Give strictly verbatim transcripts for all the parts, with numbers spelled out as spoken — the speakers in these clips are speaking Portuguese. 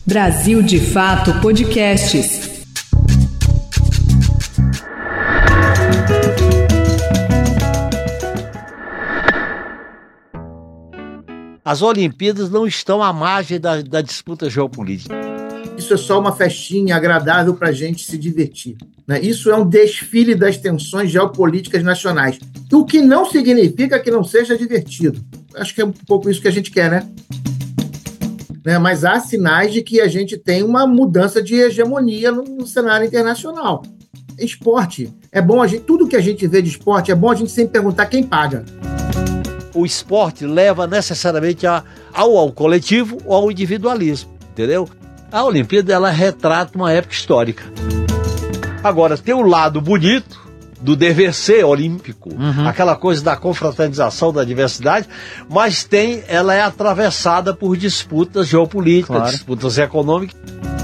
Brasil de Fato Podcasts. As Olimpíadas não estão à margem da, da disputa geopolítica. Isso é só uma festinha agradável para a gente se divertir, né? Isso é um desfile das tensões geopolíticas nacionais, o que não significa que não seja divertido. Acho que é um pouco isso que a gente quer, né? né? Mas há sinais de que a gente tem uma mudança de hegemonia no, no cenário internacional. Esporte, é bom a gente, tudo que a gente vê de esporte, é bom a gente sempre perguntar quem paga. O esporte leva necessariamente a, ao, ao coletivo ou ao individualismo, entendeu? A Olimpíada, ela retrata uma época histórica. Agora, tem o lado bonito do dever ser olímpico, uhum. aquela coisa da confraternização, da diversidade, mas tem, ela é atravessada por disputas geopolíticas, claro. disputas econômicas.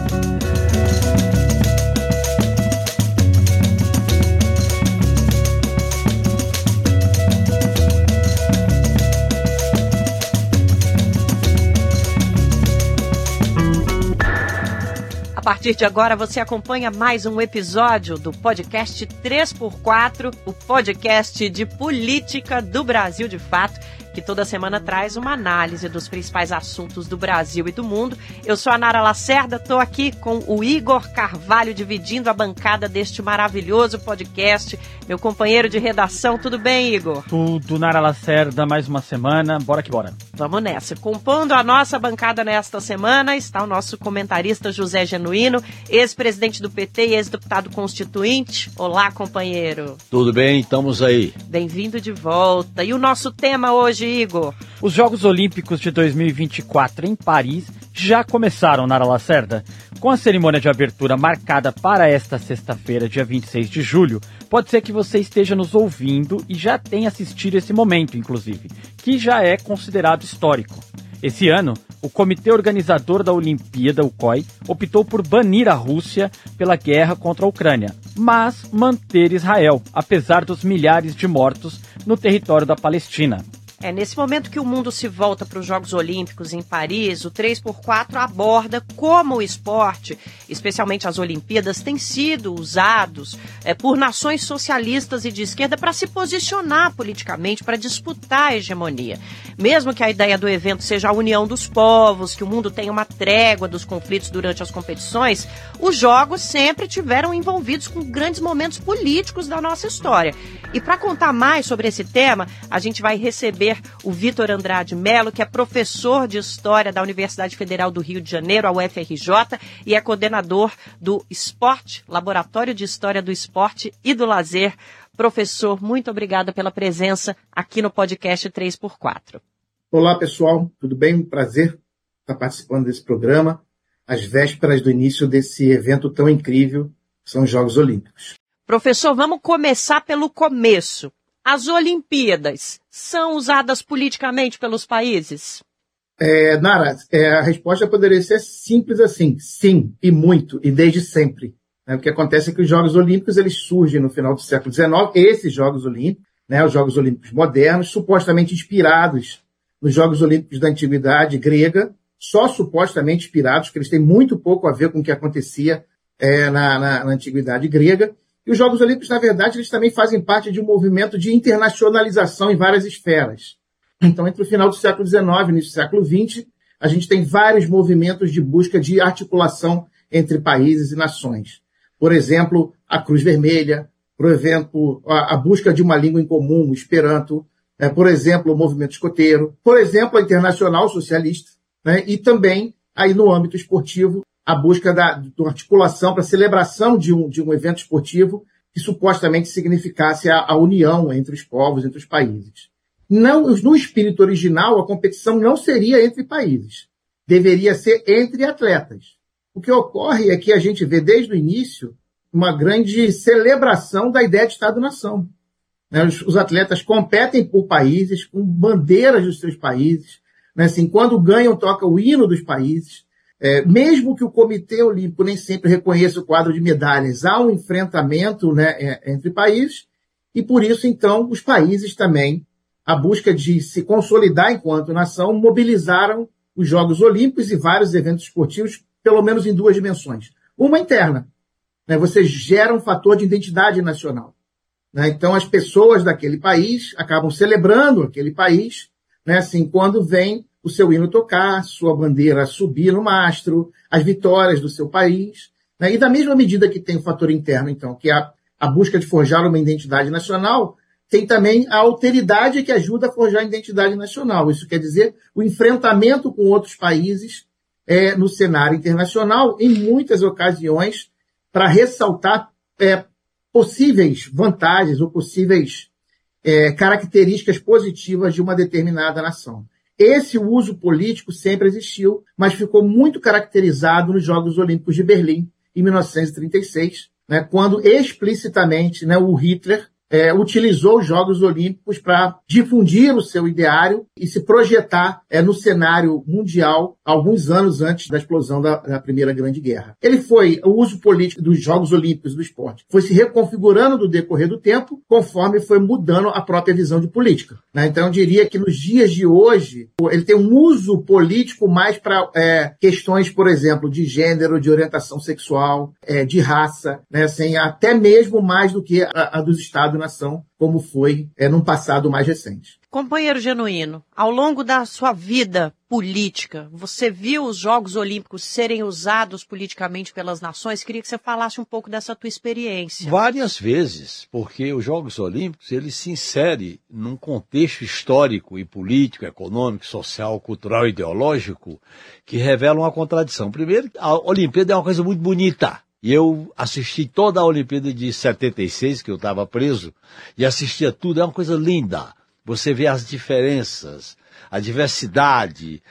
A partir de agora você acompanha mais um episódio do podcast três por quatro, o podcast de política do Brasil de Fato, que toda semana traz uma análise dos principais assuntos do Brasil e do mundo. Eu sou a Nara Lacerda, estou aqui com o Igor Carvalho, dividindo a bancada deste maravilhoso podcast. Meu companheiro de redação, tudo bem, Igor? Tudo, Nara Lacerda, mais uma semana, bora que bora. Vamos nessa. Compondo a nossa bancada nesta semana está o nosso comentarista José Genuíno, ex-presidente do P T e ex-deputado constituinte. Olá, companheiro. Tudo bem, estamos aí. Bem-vindo de volta. E o nosso tema hoje, Igor? Os Jogos Olímpicos de dois mil e vinte e quatro em Paris já começaram, Nara Lacerda. Com a cerimônia de abertura marcada para esta sexta-feira, dia vinte e seis de julho, pode ser que você esteja nos ouvindo e já tenha assistido esse momento, inclusive, que já é considerado histórico. Esse ano, o Comitê Organizador da Olimpíada, o C O I, optou por banir a Rússia pela guerra contra a Ucrânia, mas manter Israel, apesar dos milhares de mortos no território da Palestina. É nesse momento que o mundo se volta para os Jogos Olímpicos em Paris, o três por quatro aborda como o esporte, especialmente as Olimpíadas, têm sido usados é, por nações socialistas e de esquerda para se posicionar politicamente, para disputar a hegemonia. Mesmo que a ideia do evento seja a união dos povos, que o mundo tenha uma trégua dos conflitos durante as competições, os Jogos sempre tiveram envolvidos com grandes momentos políticos da nossa história. E para contar mais sobre esse tema, a gente vai receber o Vitor Andrade Melo, que é professor de História da Universidade Federal do Rio de Janeiro, a U F R J, e é coordenador do Esporte, Laboratório de História do Esporte e do Lazer. Professor, muito obrigada pela presença aqui no podcast três por quatro. Olá, pessoal, tudo bem? Um prazer estar participando desse programa, às vésperas do início desse evento tão incrível, que são os Jogos Olímpicos. Professor, vamos começar pelo começo. As Olimpíadas são usadas politicamente pelos países? É, Nara, é, a resposta poderia ser simples assim, sim, e muito, e desde sempre. É, o que acontece é que os Jogos Olímpicos eles surgem no final do século dezenove, esses Jogos Olímpicos, né, os Jogos Olímpicos modernos, supostamente inspirados nos Jogos Olímpicos da Antiguidade grega, só supostamente inspirados, porque eles têm muito pouco a ver com o que acontecia é, na, na, na Antiguidade grega. E os Jogos Olímpicos, na verdade, eles também fazem parte de um movimento de internacionalização em várias esferas. Então, entre o final do século dezenove e início do século vinte, a gente tem vários movimentos de busca de articulação entre países e nações. Por exemplo, a Cruz Vermelha, por exemplo, a, a busca de uma língua em comum, o Esperanto, né? Por exemplo, o movimento escoteiro, por exemplo, a Internacional Socialista, né? E também, aí no âmbito esportivo, a busca da, da articulação para a celebração de um, de um evento esportivo que supostamente significasse a, a união entre os povos, entre os países. Não, no espírito original, a competição não seria entre países. Deveria ser entre atletas. O que ocorre é que a gente vê desde o início uma grande celebração da ideia de Estado-nação. Né? Os, os atletas competem por países, com bandeiras dos seus países. Né? Assim, quando ganham, toca o hino dos países. É, mesmo que o Comitê Olímpico nem sempre reconheça o quadro de medalhas, há um enfrentamento, né, entre países, e por isso, então, os países também, a busca de se consolidar enquanto nação, mobilizaram os Jogos Olímpicos e vários eventos esportivos pelo menos em duas dimensões. Uma interna, né? Você gera um fator de identidade nacional, né? Então, as pessoas daquele país acabam celebrando aquele país, né? Assim, quando vem o seu hino tocar, sua bandeira subir no mastro, as vitórias do seu país, né? E da mesma medida que tem o fator interno, então, que é a, a busca de forjar uma identidade nacional, tem também a alteridade que ajuda a forjar a identidade nacional. Isso quer dizer o enfrentamento com outros países é, no cenário internacional, em muitas ocasiões, para ressaltar é, possíveis vantagens ou possíveis é, características positivas de uma determinada nação. Esse uso político sempre existiu, mas ficou muito caracterizado nos Jogos Olímpicos de Berlim, em mil novecentos e trinta e seis, né, quando explicitamente, né, o Hitler É, utilizou os Jogos Olímpicos para difundir o seu ideário e se projetar é, no cenário mundial alguns anos antes da explosão da, da Primeira Grande Guerra. Ele foi, o uso político dos Jogos Olímpicos do esporte foi se reconfigurando no decorrer do tempo, conforme foi mudando a própria visão de política, né? Então eu diria que nos dias de hoje, ele tem um uso político mais para é, questões, por exemplo, de gênero, de orientação sexual, é, de raça, né? Assim, até mesmo mais do que a, a dos Estados nação, como foi é, num passado mais recente. Companheiro Genuíno, ao longo da sua vida política, você viu os Jogos Olímpicos serem usados politicamente pelas nações? Queria que você falasse um pouco dessa tua experiência. Várias vezes, porque os Jogos Olímpicos, eles se inserem num contexto histórico e político, econômico, social, cultural e ideológico que revela uma contradição. Primeiro, a Olimpíada é uma coisa muito bonita. E eu assisti toda a Olimpíada de setenta e seis, que eu estava preso, e assistia tudo. É uma coisa linda. Você vê as diferenças, a diversidade,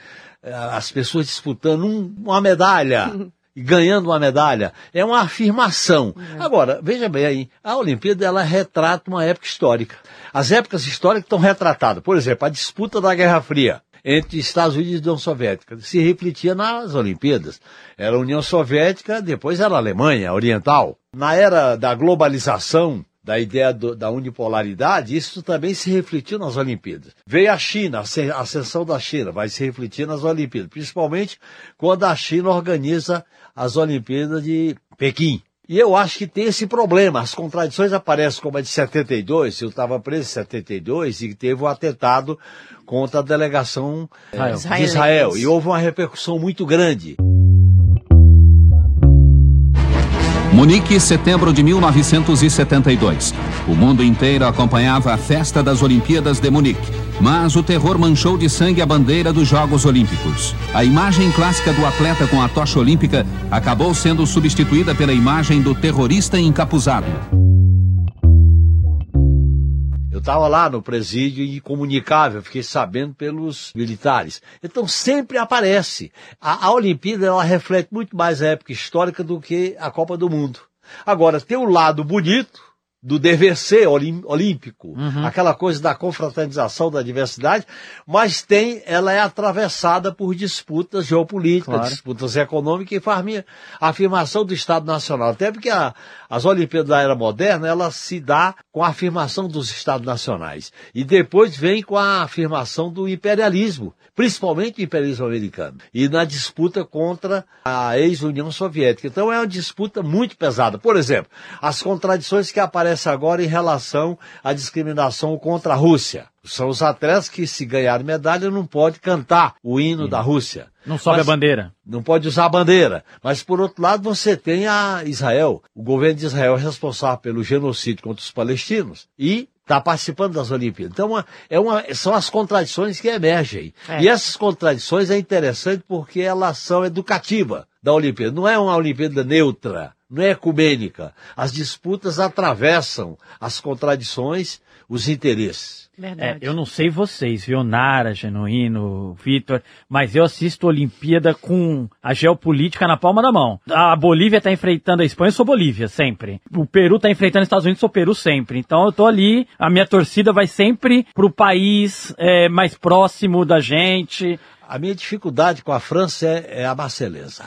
as pessoas disputando um, uma medalha e ganhando uma medalha. É uma afirmação. Uhum. Agora, veja bem aí, a Olimpíada ela retrata uma época histórica. As épocas históricas estão retratadas. Por exemplo, a disputa da Guerra Fria entre Estados Unidos e União Soviética, se refletia nas Olimpíadas. Era a União Soviética, depois era a Alemanha Oriental. Na era da globalização, da ideia do, da unipolaridade, isso também se refletiu nas Olimpíadas. Veio a China, a ascensão da China, vai se refletir nas Olimpíadas, principalmente quando a China organiza as Olimpíadas de Pequim. E eu acho que tem esse problema, as contradições aparecem como a de setenta e dois, eu estava preso em setenta e dois e teve um atentado contra a delegação é, de Israel, e houve uma repercussão muito grande. Munique, setembro de mil novecentos e setenta e dois. O mundo inteiro acompanhava a festa das Olimpíadas de Munique, mas o terror manchou de sangue a bandeira dos Jogos Olímpicos. A imagem clássica do atleta com a tocha olímpica acabou sendo substituída pela imagem do terrorista encapuzado. Eu estava lá no presídio incomunicável, fiquei sabendo pelos militares. Então sempre aparece. A, a Olimpíada ela reflete muito mais a época histórica do que a Copa do Mundo. Agora, tem um lado bonito do dever ser olímpico, uhum. Aquela coisa da confraternização, da diversidade, mas tem, ela é atravessada por disputas geopolíticas, claro. Disputas econômicas e a afirmação do Estado Nacional. Até porque a, as Olimpíadas da Era Moderna, ela se dá com a afirmação dos Estados Nacionais. E depois vem com a afirmação do imperialismo, principalmente o imperialismo americano. E na disputa contra a ex-União Soviética. Então é uma disputa muito pesada. Por exemplo, as contradições que aparecem agora em relação à discriminação contra a Rússia. São os atletas que, se ganharem medalha, não podem cantar o hino Sim. da Rússia. Não sobe Mas, a bandeira. Não pode usar a bandeira. Mas, por outro lado, você tem a Israel. O governo de Israel é responsável pelo genocídio contra os palestinos e está participando das Olimpíadas. Então, é uma, são as contradições que emergem. É. E essas contradições é interessante porque elas são educativas da Olimpíada. Não é uma Olimpíada neutra, não é ecumênica. As disputas atravessam as contradições, os interesses. É, eu não sei vocês, viu, Nara, Genuíno, Vitor, mas eu assisto Olimpíada com a geopolítica na palma da mão. A Bolívia está enfrentando a Espanha, eu sou Bolívia, sempre. O Peru está enfrentando os Estados Unidos, eu sou Peru sempre. Então eu tô ali, a minha torcida vai sempre pro país é, mais próximo da gente. A minha dificuldade com a França é, é a Marselhesa.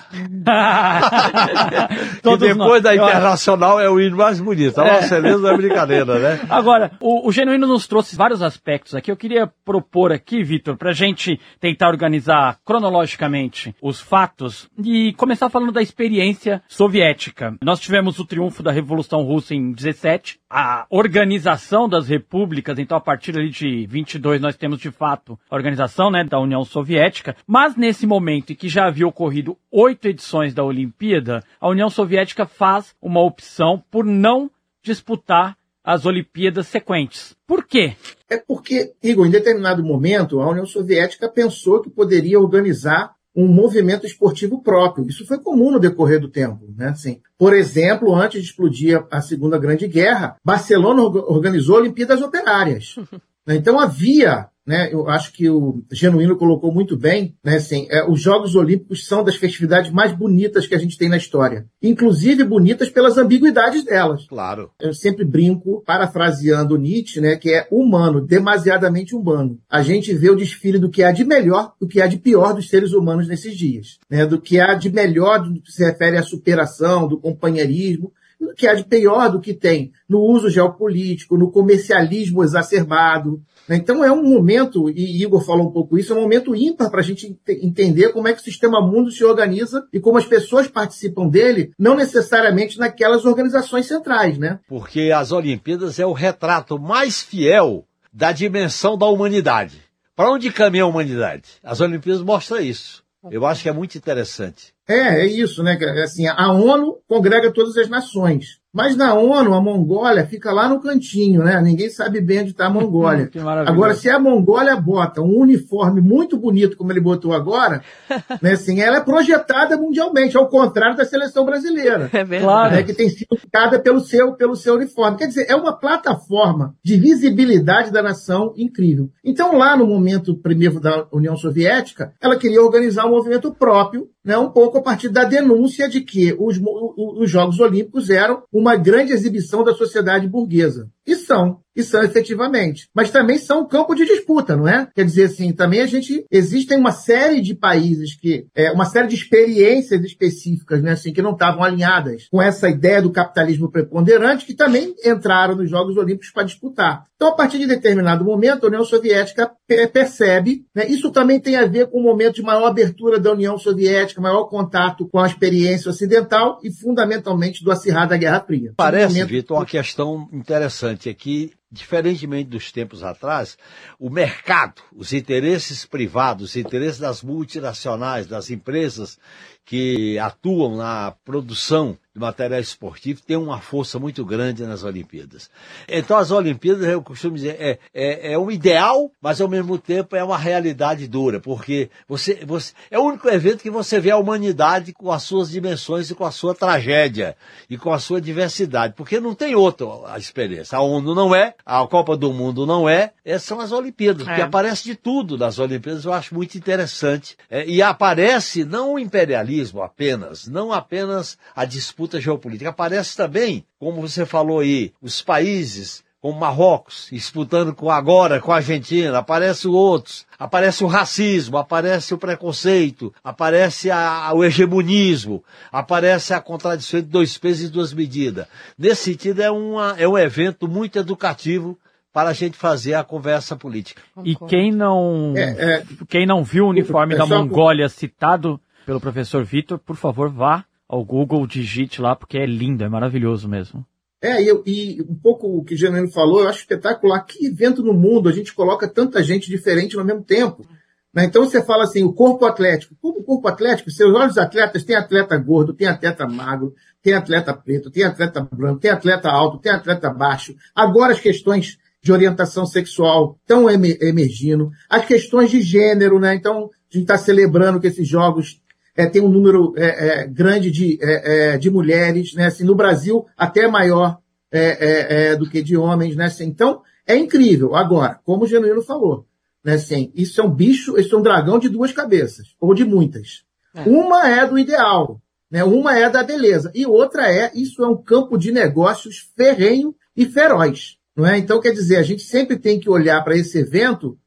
Que depois nós, da Internacional é o hino mais bonito. A Marselhesa não é brincadeira, né? Agora, o, o Genuíno nos trouxe vários aspectos aqui. Eu queria propor aqui, Vitor, pra gente tentar organizar cronologicamente os fatos e começar falando da experiência soviética. Nós tivemos o triunfo da Revolução Russa em dezessete, a organização das repúblicas, então a partir ali de vinte e dois nós temos de fato a organização, né, da União Soviética, mas nesse momento em que já havia ocorrido oito edições da Olimpíada, a União Soviética faz uma opção por não disputar as Olimpíadas sequentes. Por quê? É porque, Igor, em determinado momento, a União Soviética pensou que poderia organizar um movimento esportivo próprio. Isso foi comum no decorrer do tempo, né? Assim, por exemplo, antes de explodir a Segunda Grande Guerra, Barcelona organizou Olimpíadas Operárias. Então havia, né, eu acho que o Genuíno colocou muito bem, né, assim, é, os Jogos Olímpicos são das festividades mais bonitas que a gente tem na história. Inclusive bonitas pelas ambiguidades delas. Claro. Eu sempre brinco, parafraseando Nietzsche, né, que é humano, demasiadamente humano. A gente vê o desfile do que há de melhor, do que há de pior dos seres humanos nesses dias. Né, do que há de melhor do que se refere à superação, do companheirismo, do que há de pior do que tem no uso geopolítico, no comercialismo exacerbado. Então é um momento, e Igor falou um pouco isso, é um momento ímpar para a gente entender como é que o sistema mundo se organiza e como as pessoas participam dele, não necessariamente naquelas organizações centrais, né? Porque as Olimpíadas é o retrato mais fiel da dimensão da humanidade. Para onde caminha a humanidade? As Olimpíadas mostram isso. Eu acho que é muito interessante. É, é isso, né? Assim, a ONU congrega todas as nações. Mas na ONU, a Mongólia fica lá no cantinho, né? Ninguém sabe bem onde está a Mongólia. Agora, se a Mongólia bota um uniforme muito bonito, como ele botou agora, né, assim, ela é projetada mundialmente, ao contrário da seleção brasileira. É verdade. Né, que tem sido criada pelo seu, pelo seu uniforme. Quer dizer, é uma plataforma de visibilidade da nação incrível. Então, lá no momento primeiro da União Soviética, ela queria organizar um movimento próprio, né, um pouco a partir da denúncia de que os, os Jogos Olímpicos eram uma grande exibição da sociedade burguesa. E são, e são efetivamente. Mas também são um campo de disputa, não é? Quer dizer assim, também a gente, existem uma série de países que, é, uma série de experiências específicas, né, assim, que não estavam alinhadas com essa ideia do capitalismo preponderante, que também entraram nos Jogos Olímpicos para disputar. Então, a partir de determinado momento, a União Soviética percebe, né, isso também tem a ver com o momento de maior abertura da União Soviética, maior contato com a experiência ocidental e, fundamentalmente, do acirrar da Guerra Fria. Parece, momento... Vitor, uma questão interessante. É que, diferentemente dos tempos atrás, o mercado, os interesses privados, os interesses das multinacionais, das empresas que atuam na produção de material esportivo tem uma força muito grande nas Olimpíadas. Então as Olimpíadas, eu costumo dizer, é, é, é um ideal, mas ao mesmo tempo é uma realidade dura, porque você, você é o único evento que você vê a humanidade com as suas dimensões e com a sua tragédia e com a sua diversidade, porque não tem outra a experiência. A ONU não é, a Copa do Mundo não é, essas são as Olimpíadas, porque é. aparece de tudo nas Olimpíadas, eu acho muito interessante. É, e aparece não o imperialismo apenas, não apenas a disputa geopolítica, aparece também, como você falou aí, os países como Marrocos, disputando com agora com a Argentina, aparecem outros, aparece o racismo, aparece o preconceito, aparece a, o hegemonismo, aparece a contradição de dois pesos e duas medidas. Nesse sentido, é, uma, é um evento muito educativo para a gente fazer a conversa política. E quem não, é, é, quem não viu o uniforme é da Mongólia citado pelo professor Vitor, por favor, vá ao Google, digite lá, porque é lindo, é maravilhoso mesmo. É, e, e um pouco o que o Genuíno falou, eu acho espetacular. Que evento no mundo a gente coloca tanta gente diferente ao mesmo tempo. Né? Então você fala assim, o corpo atlético. Como o corpo atlético? Você olha os atletas, tem atleta gordo, tem atleta magro, tem atleta preto, tem atleta branco, tem atleta alto, tem atleta baixo. Agora as questões de orientação sexual estão emergindo. As questões de gênero, né? Então a gente está celebrando que esses jogos É, tem um número é, é, grande de, é, é, de mulheres, né? Assim, no Brasil até maior é, é, é, do que de homens, né? Assim, então, é incrível. Agora, como o Genuíno falou, né? Assim, isso é um bicho, isso é um dragão de duas cabeças, ou de muitas. É. Uma é do ideal, né? Uma é da beleza, e outra é, isso é um campo de negócios ferrenho e feroz, não é? Então, quer dizer, a gente sempre tem que olhar para esse evento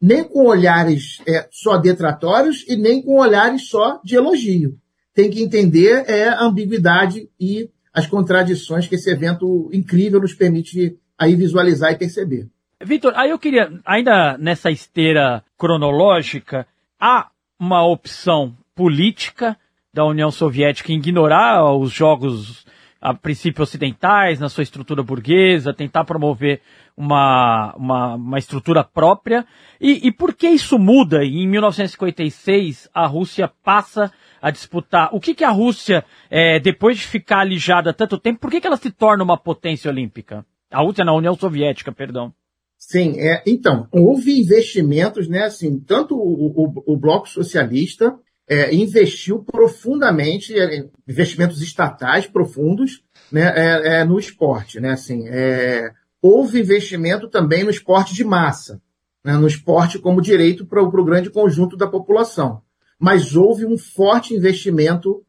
nem com olhares é, só detratórios e nem com olhares só de elogio. Tem que entender é, a ambiguidade e as contradições que esse evento incrível nos permite aí visualizar e perceber. Vitor, aí eu queria, ainda nessa esteira cronológica, há uma opção política da União Soviética em ignorar os jogos a princípio ocidentais, na sua estrutura burguesa, tentar promover uma, uma, uma estrutura própria. E, e por que isso muda? Em mil novecentos e cinquenta e seis, a Rússia passa a disputar. O que, que a Rússia, é, depois de ficar alijada há tanto tempo, por que, que ela se torna uma potência olímpica? A Rússia, na União Soviética, perdão. Sim, é, então, houve investimentos, né, assim, tanto o, o, o Bloco Socialista é, investiu profundamente, é, investimentos estatais profundos, né, é, é, no esporte, né, assim, é, houve investimento também no esporte de massa, né, no esporte como direito para o grande conjunto da população, mas houve um forte investimento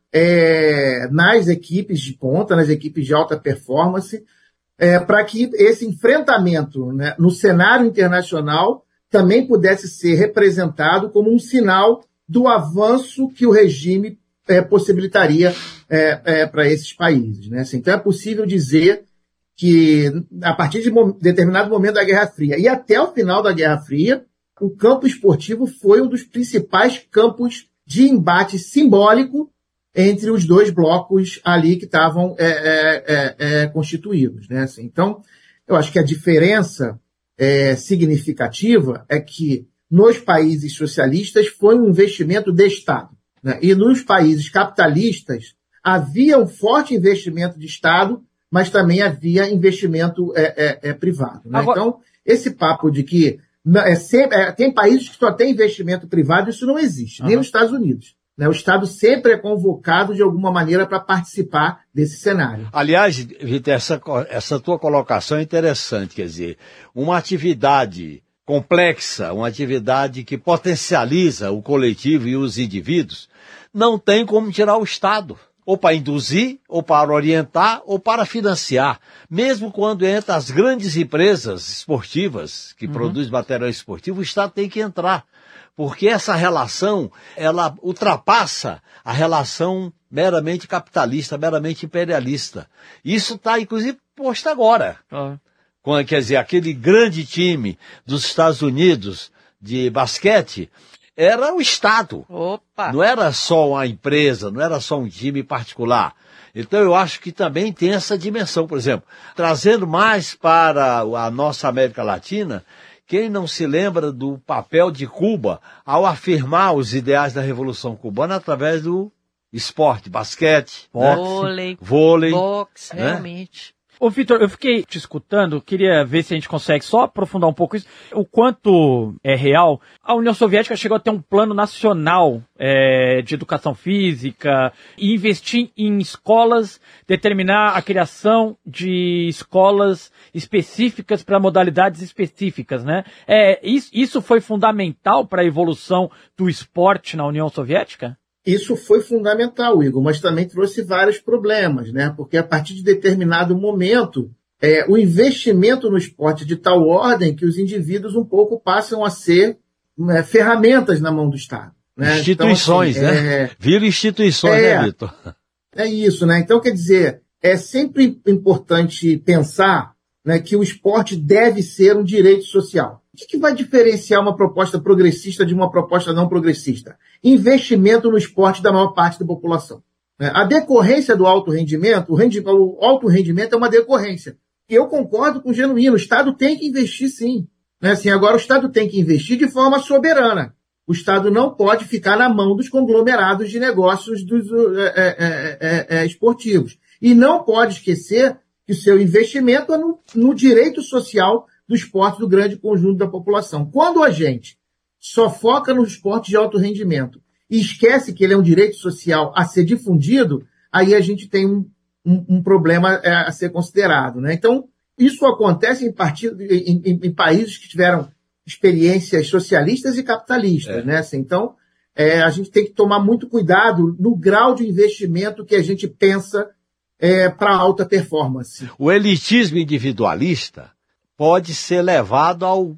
é, nas equipes de ponta, nas equipes de alta performance, É, para que esse enfrentamento, né, no cenário internacional também pudesse ser representado como um sinal do avanço que o regime é, possibilitaria é, é, para esses países, né? Assim, então é possível dizer que a partir de um determinado momento da Guerra Fria e até o final da Guerra Fria, o campo esportivo foi um dos principais campos de embate simbólico entre os dois blocos ali que estavam é, é, é, constituídos, né? Assim, então, eu acho que a diferença é, significativa é que nos países socialistas foi um investimento de Estado, né? E nos países capitalistas havia um forte investimento de Estado, mas também havia investimento é, é, é, privado, né? Agora... Então, esse papo de que é sempre, é, tem países que só tem investimento privado, isso não existe, uhum. Nem nos Estados Unidos. O Estado sempre é convocado de alguma maneira para participar desse cenário. Aliás, Vitor, essa, essa tua colocação é interessante, quer dizer, uma atividade complexa, uma atividade que potencializa o coletivo e os indivíduos, não tem como tirar o Estado, ou para induzir, ou para orientar, ou para financiar. Mesmo quando entra as grandes empresas esportivas que uhum. produzem material esportivo, o Estado tem que entrar. Porque essa relação, ela ultrapassa a relação meramente capitalista, meramente imperialista. Isso está, inclusive, posto agora. Uhum. Quando, quer dizer, aquele grande time dos Estados Unidos de basquete era o Estado. Opa. Não era só uma empresa, não era só um time particular. Então eu acho que também tem essa dimensão, por exemplo, trazendo mais para a nossa América Latina. Quem não se lembra do papel de Cuba ao afirmar os ideais da Revolução Cubana através do esporte, basquete, boxe, vôlei, né? vôlei, boxe, né? realmente. Ô, Vitor, eu fiquei te escutando, queria ver se a gente consegue só aprofundar um pouco isso. O quanto é real, a União Soviética chegou a ter um plano nacional é, de educação física e investir em escolas, determinar a criação de escolas específicas para modalidades específicas, né? É, isso, isso foi fundamental para a evolução do esporte na União Soviética? Isso foi fundamental, Igor, mas também trouxe vários problemas, né? Porque a partir de determinado momento, é, o investimento no esporte de tal ordem que os indivíduos um pouco passam a ser é, ferramentas na mão do Estado. Né? Instituições, então, assim, né? É, Viram instituições, é, né, Vitor? É isso, né? Então, quer dizer, é sempre importante pensar, né, que o esporte deve ser um direito social. O que, que vai diferenciar uma proposta progressista de uma proposta não progressista? Investimento no esporte da maior parte da população. A decorrência do alto rendimento, o, rendi- o alto rendimento é uma decorrência. E eu concordo com o Genuíno, o Estado tem que investir sim. Né? Assim, agora o Estado tem que investir de forma soberana. O Estado não pode ficar na mão dos conglomerados de negócios dos, é, é, é, é, esportivos. E não pode esquecer que o seu investimento é no, no direito social do esporte do grande conjunto da população. Quando a gente só foca no esporte de alto rendimento e esquece que ele é um direito social a ser difundido, aí a gente tem um, um, um problema a ser considerado, né? Então, isso acontece em, partido, em, em, em países que tiveram experiências socialistas e capitalistas, é. né? Assim, então, é, a gente tem que tomar muito cuidado no grau de investimento que a gente pensa é, para alta performance. O elitismo individualista pode ser levado ao,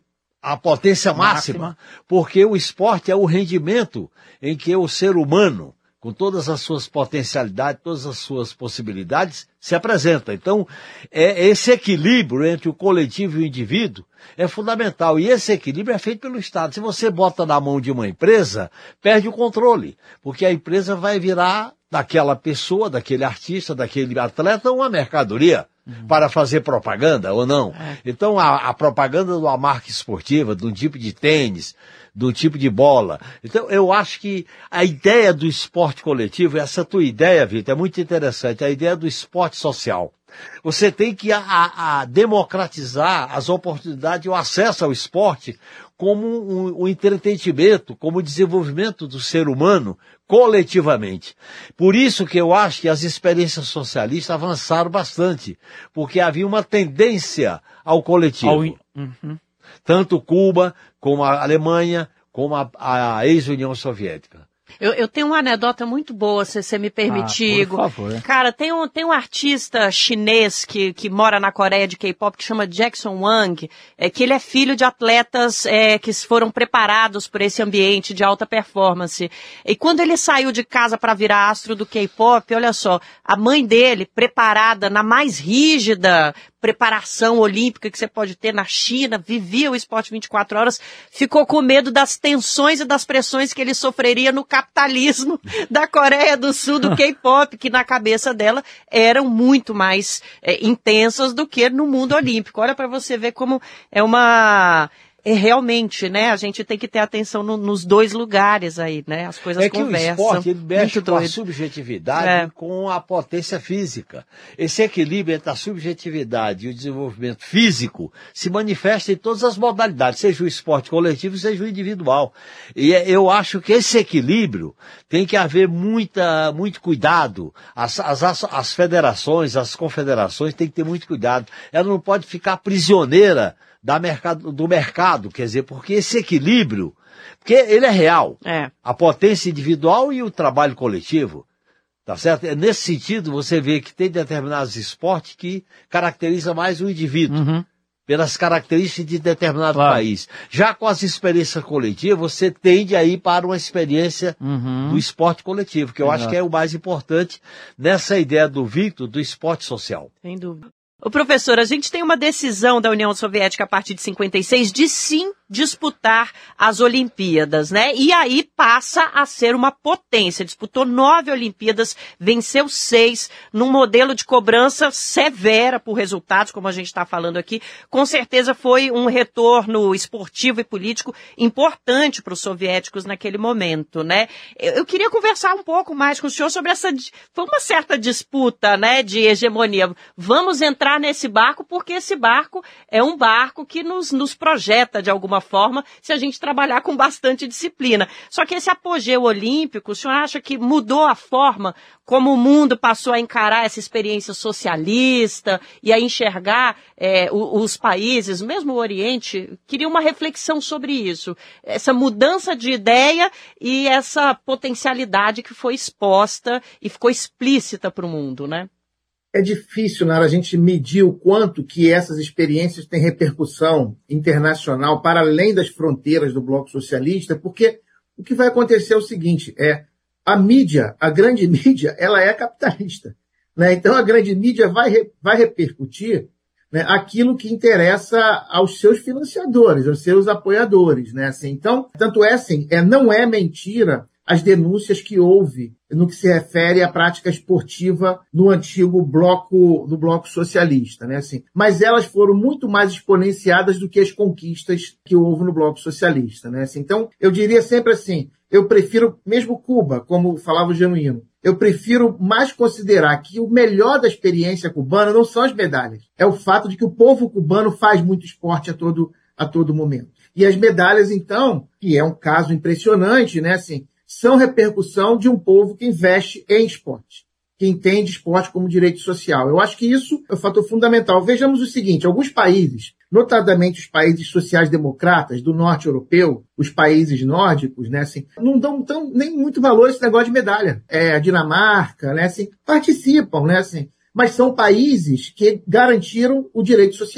a potência máxima, máxima, porque o esporte é o rendimento em que o ser humano, com todas as suas potencialidades, todas as suas possibilidades, se apresenta. Então, é, esse equilíbrio entre o coletivo e o indivíduo é fundamental. E esse equilíbrio é feito pelo Estado. Se você bota na mão de uma empresa, perde o controle, porque a empresa vai virar daquela pessoa, daquele artista, daquele atleta, uma mercadoria. Uhum. Para fazer propaganda ou não. É. Então, a, a propaganda de uma marca esportiva, de um tipo de tênis, de um tipo de bola. Então, eu acho que a ideia do esporte coletivo, essa tua ideia, Vitor, é muito interessante, a ideia do esporte social. Você tem que a, a, a democratizar as oportunidades e o acesso ao esporte como um, um entretenimento, como o desenvolvimento do ser humano coletivamente. Por isso que eu acho que as experiências socialistas avançaram bastante, porque havia uma tendência ao coletivo. Ao... Uhum. Tanto Cuba, como a Alemanha, como a, a ex-União Soviética. Eu, eu tenho uma anedota muito boa, se você me permitir, Igor. Ah, por favor. Cara, tem um, tem um artista chinês que, que mora na Coreia de K-pop que chama Jackson Wang, é, que ele é filho de atletas é, que foram preparados por esse ambiente de alta performance. E quando ele saiu de casa para virar astro do K-pop, olha só, a mãe dele, preparada na mais rígida preparação olímpica que você pode ter na China, vivia o esporte vinte e quatro horas, ficou com medo das tensões e das pressões que ele sofreria no capitalismo da Coreia do Sul, do K-pop, que na cabeça dela eram muito mais é, intensas do que no mundo olímpico. Olha para você ver como é uma... É realmente, né, a gente tem que ter atenção no, nos dois lugares aí, né, as coisas é que conversam. O esporte, ele mexe Muito com doido. A subjetividade é. e com a potência física. Esse equilíbrio entre a subjetividade e o desenvolvimento físico se manifesta em todas as modalidades, seja o esporte coletivo, seja o individual. E eu acho que esse equilíbrio tem que haver muita, muito cuidado. As, as, as federações, as confederações têm que ter muito cuidado. Ela não pode ficar prisioneira Da mercado, do mercado, quer dizer, porque esse equilíbrio, porque ele é real, é. A potência individual e o trabalho coletivo, tá certo? Nesse sentido, você vê que tem determinados esportes que caracterizam mais o indivíduo, uhum. pelas características de determinado claro. País. Já com as experiências coletivas, você tende a ir para uma experiência uhum. do esporte coletivo, que eu Exato. Acho que é o mais importante nessa ideia do Victor, do esporte social. Sem dúvida. Ô professor, a gente tem uma decisão da União Soviética a partir de cinquenta e seis de sim disputar as Olimpíadas, né? E aí passa a ser uma potência. Disputou nove Olimpíadas, venceu seis, num modelo de cobrança severa por resultados, como a gente está falando aqui. Com certeza foi um retorno esportivo e político importante para os soviéticos naquele momento, né? Eu, eu queria conversar um pouco mais com o senhor sobre essa... Foi uma certa disputa, né, de hegemonia. Vamos entrar nesse barco porque esse barco é um barco que nos, nos projeta de alguma forma se a gente trabalhar com bastante disciplina. Só que esse apogeu olímpico, o senhor acha que mudou a forma como o mundo passou a encarar essa experiência socialista e a enxergar é, os, os países, mesmo o Oriente? Queria uma reflexão sobre isso. Essa mudança de ideia e essa potencialidade que foi exposta e ficou explícita para o mundo, né? É difícil, Nara, a gente medir o quanto que essas experiências têm repercussão internacional para além das fronteiras do bloco socialista, porque o que vai acontecer é o seguinte, é a mídia, a grande mídia, ela é capitalista, né? Então a grande mídia vai, vai repercutir, né, aquilo que interessa aos seus financiadores, aos seus apoiadores, né? Assim, então, tanto é assim, é, não é mentira as denúncias que houve no que se refere à prática esportiva no antigo bloco, do bloco socialista, né? Assim, mas elas foram muito mais exponenciadas do que as conquistas que houve no bloco socialista, né? Assim, então, eu diria sempre assim, eu prefiro, mesmo Cuba, como falava o Genuíno, eu prefiro mais considerar que o melhor da experiência cubana não são as medalhas, é o fato de que o povo cubano faz muito esporte a todo, a todo momento. E as medalhas, então, que é um caso impressionante, né? Assim, são repercussão de um povo que investe em esporte, que entende esporte como direito social. Eu acho que isso é um fator fundamental. Vejamos o seguinte, alguns países, notadamente os países sociais-democratas do norte europeu, os países nórdicos, né, assim, não dão tão, nem muito valor a esse negócio de medalha. É, a Dinamarca, né, assim, participam, né, assim, mas são países que garantiram o direito social.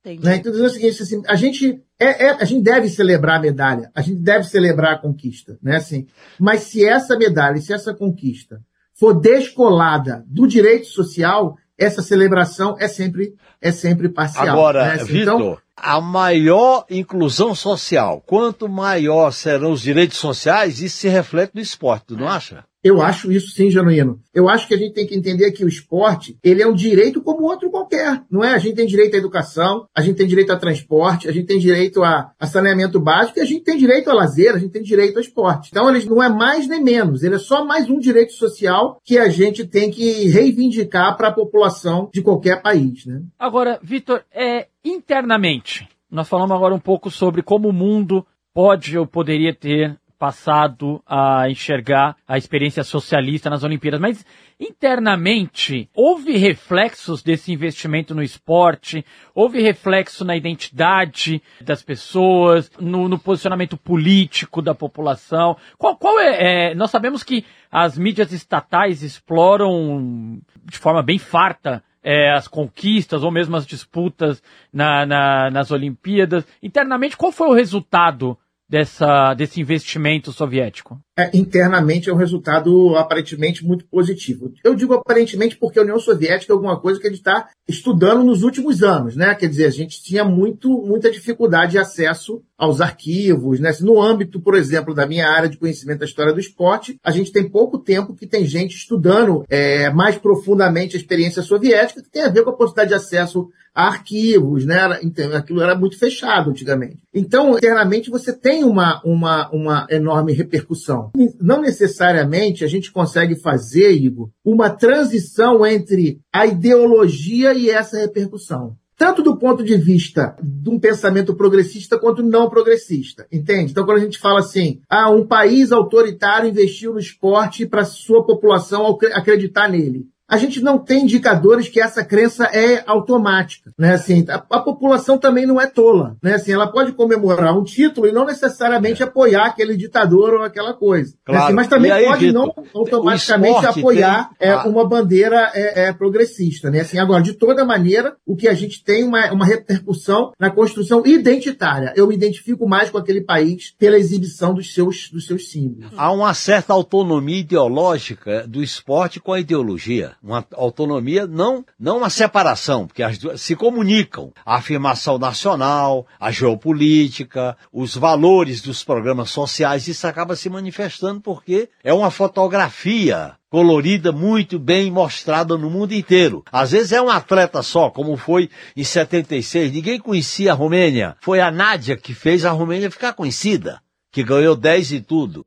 Né? Então, dizendo o seguinte, assim, a gente, é, é, a gente deve celebrar a medalha, a gente deve celebrar a conquista, né? Assim, mas se essa medalha, se essa conquista for descolada do direito social, essa celebração é sempre, é sempre parcial. Agora, né? Assim, Vitor, então, a maior inclusão social, quanto maior serão os direitos sociais, isso se reflete no esporte, tu não acha? Eu acho isso sim, Genuíno. Eu acho que a gente tem que entender que o esporte, ele é um direito como outro qualquer, não é? A gente tem direito à educação, a gente tem direito a transporte, a gente tem direito a, a saneamento básico e a gente tem direito a lazer, a gente tem direito ao esporte. Então, ele não é mais nem menos, ele é só mais um direito social que a gente tem que reivindicar para a população de qualquer país, né? Agora, Vitor, é, internamente, nós falamos agora um pouco sobre como o mundo pode ou poderia ter passado a enxergar a experiência socialista nas Olimpíadas, mas internamente houve reflexos desse investimento no esporte, houve reflexo na identidade das pessoas, no, no posicionamento político da população. Qual, qual é, é, nós sabemos que as mídias estatais exploram de forma bem farta É, as conquistas ou mesmo as disputas na, na, nas Olimpíadas. Internamente, qual foi o resultado dessa, desse investimento soviético? É, internamente é um resultado aparentemente muito positivo. Eu digo aparentemente porque a União Soviética é alguma coisa que a gente está estudando nos últimos anos, né? Quer dizer, a gente tinha muito, muita dificuldade de acesso aos arquivos, né? No âmbito, por exemplo, da minha área de conhecimento da história do esporte, a gente tem pouco tempo que tem gente estudando é, mais profundamente a experiência soviética, que tem a ver com a possibilidade de acesso a arquivos, né? Aquilo era muito fechado antigamente. Então, internamente, você tem uma, uma, uma enorme repercussão. Não necessariamente a gente consegue fazer, Igor, uma transição entre a ideologia e essa repercussão. Tanto do ponto de vista de um pensamento progressista quanto não progressista, entende? Então, quando a gente fala assim, ah, um país autoritário investiu no esporte para sua população acreditar nele. A gente não tem indicadores que essa crença é automática, né? Assim, a, a população também não é tola, né? Assim, ela pode comemorar um título e não necessariamente é. apoiar aquele ditador ou aquela coisa. Claro. Né? Assim, mas também aí, pode Vitor, não automaticamente apoiar tem... é, uma bandeira é, é, progressista, né? Assim, agora, de toda maneira, o que a gente tem uma, uma repercussão na construção identitária. Eu me identifico mais com aquele país pela exibição dos seus, dos seus símbolos. Há uma certa autonomia ideológica do esporte com a ideologia. Uma autonomia, não, não uma separação, porque as duas se comunicam. A afirmação nacional, a geopolítica, os valores dos programas sociais, isso acaba se manifestando porque é uma fotografia colorida muito bem mostrada no mundo inteiro. Às vezes é um atleta só, como foi em setenta e seis. Ninguém conhecia a Romênia. Foi a Nádia que fez a Romênia ficar conhecida, que ganhou dez e tudo.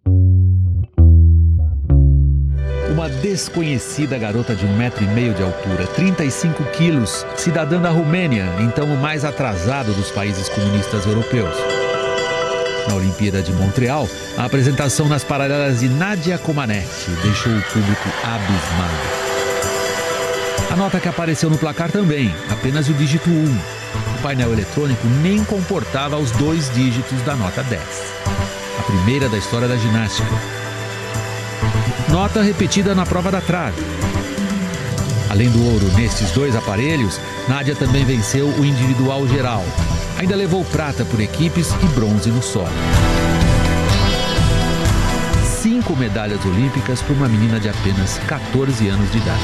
Uma desconhecida garota de um metro e meio de altura, trinta e cinco quilos, cidadã da Romênia, então o mais atrasado dos países comunistas europeus. Na Olimpíada de Montreal, a apresentação nas paralelas de Nadia Comaneci deixou o público abismado. A nota que apareceu no placar também, apenas o dígito um. O painel eletrônico nem comportava os dois dígitos da nota dez. A primeira da história da ginástica. Nota repetida na prova da trave. Além do ouro nestes dois aparelhos, Nádia também venceu o individual geral. Ainda levou prata por equipes e bronze no solo. Cinco medalhas olímpicas para uma menina de apenas catorze anos de idade.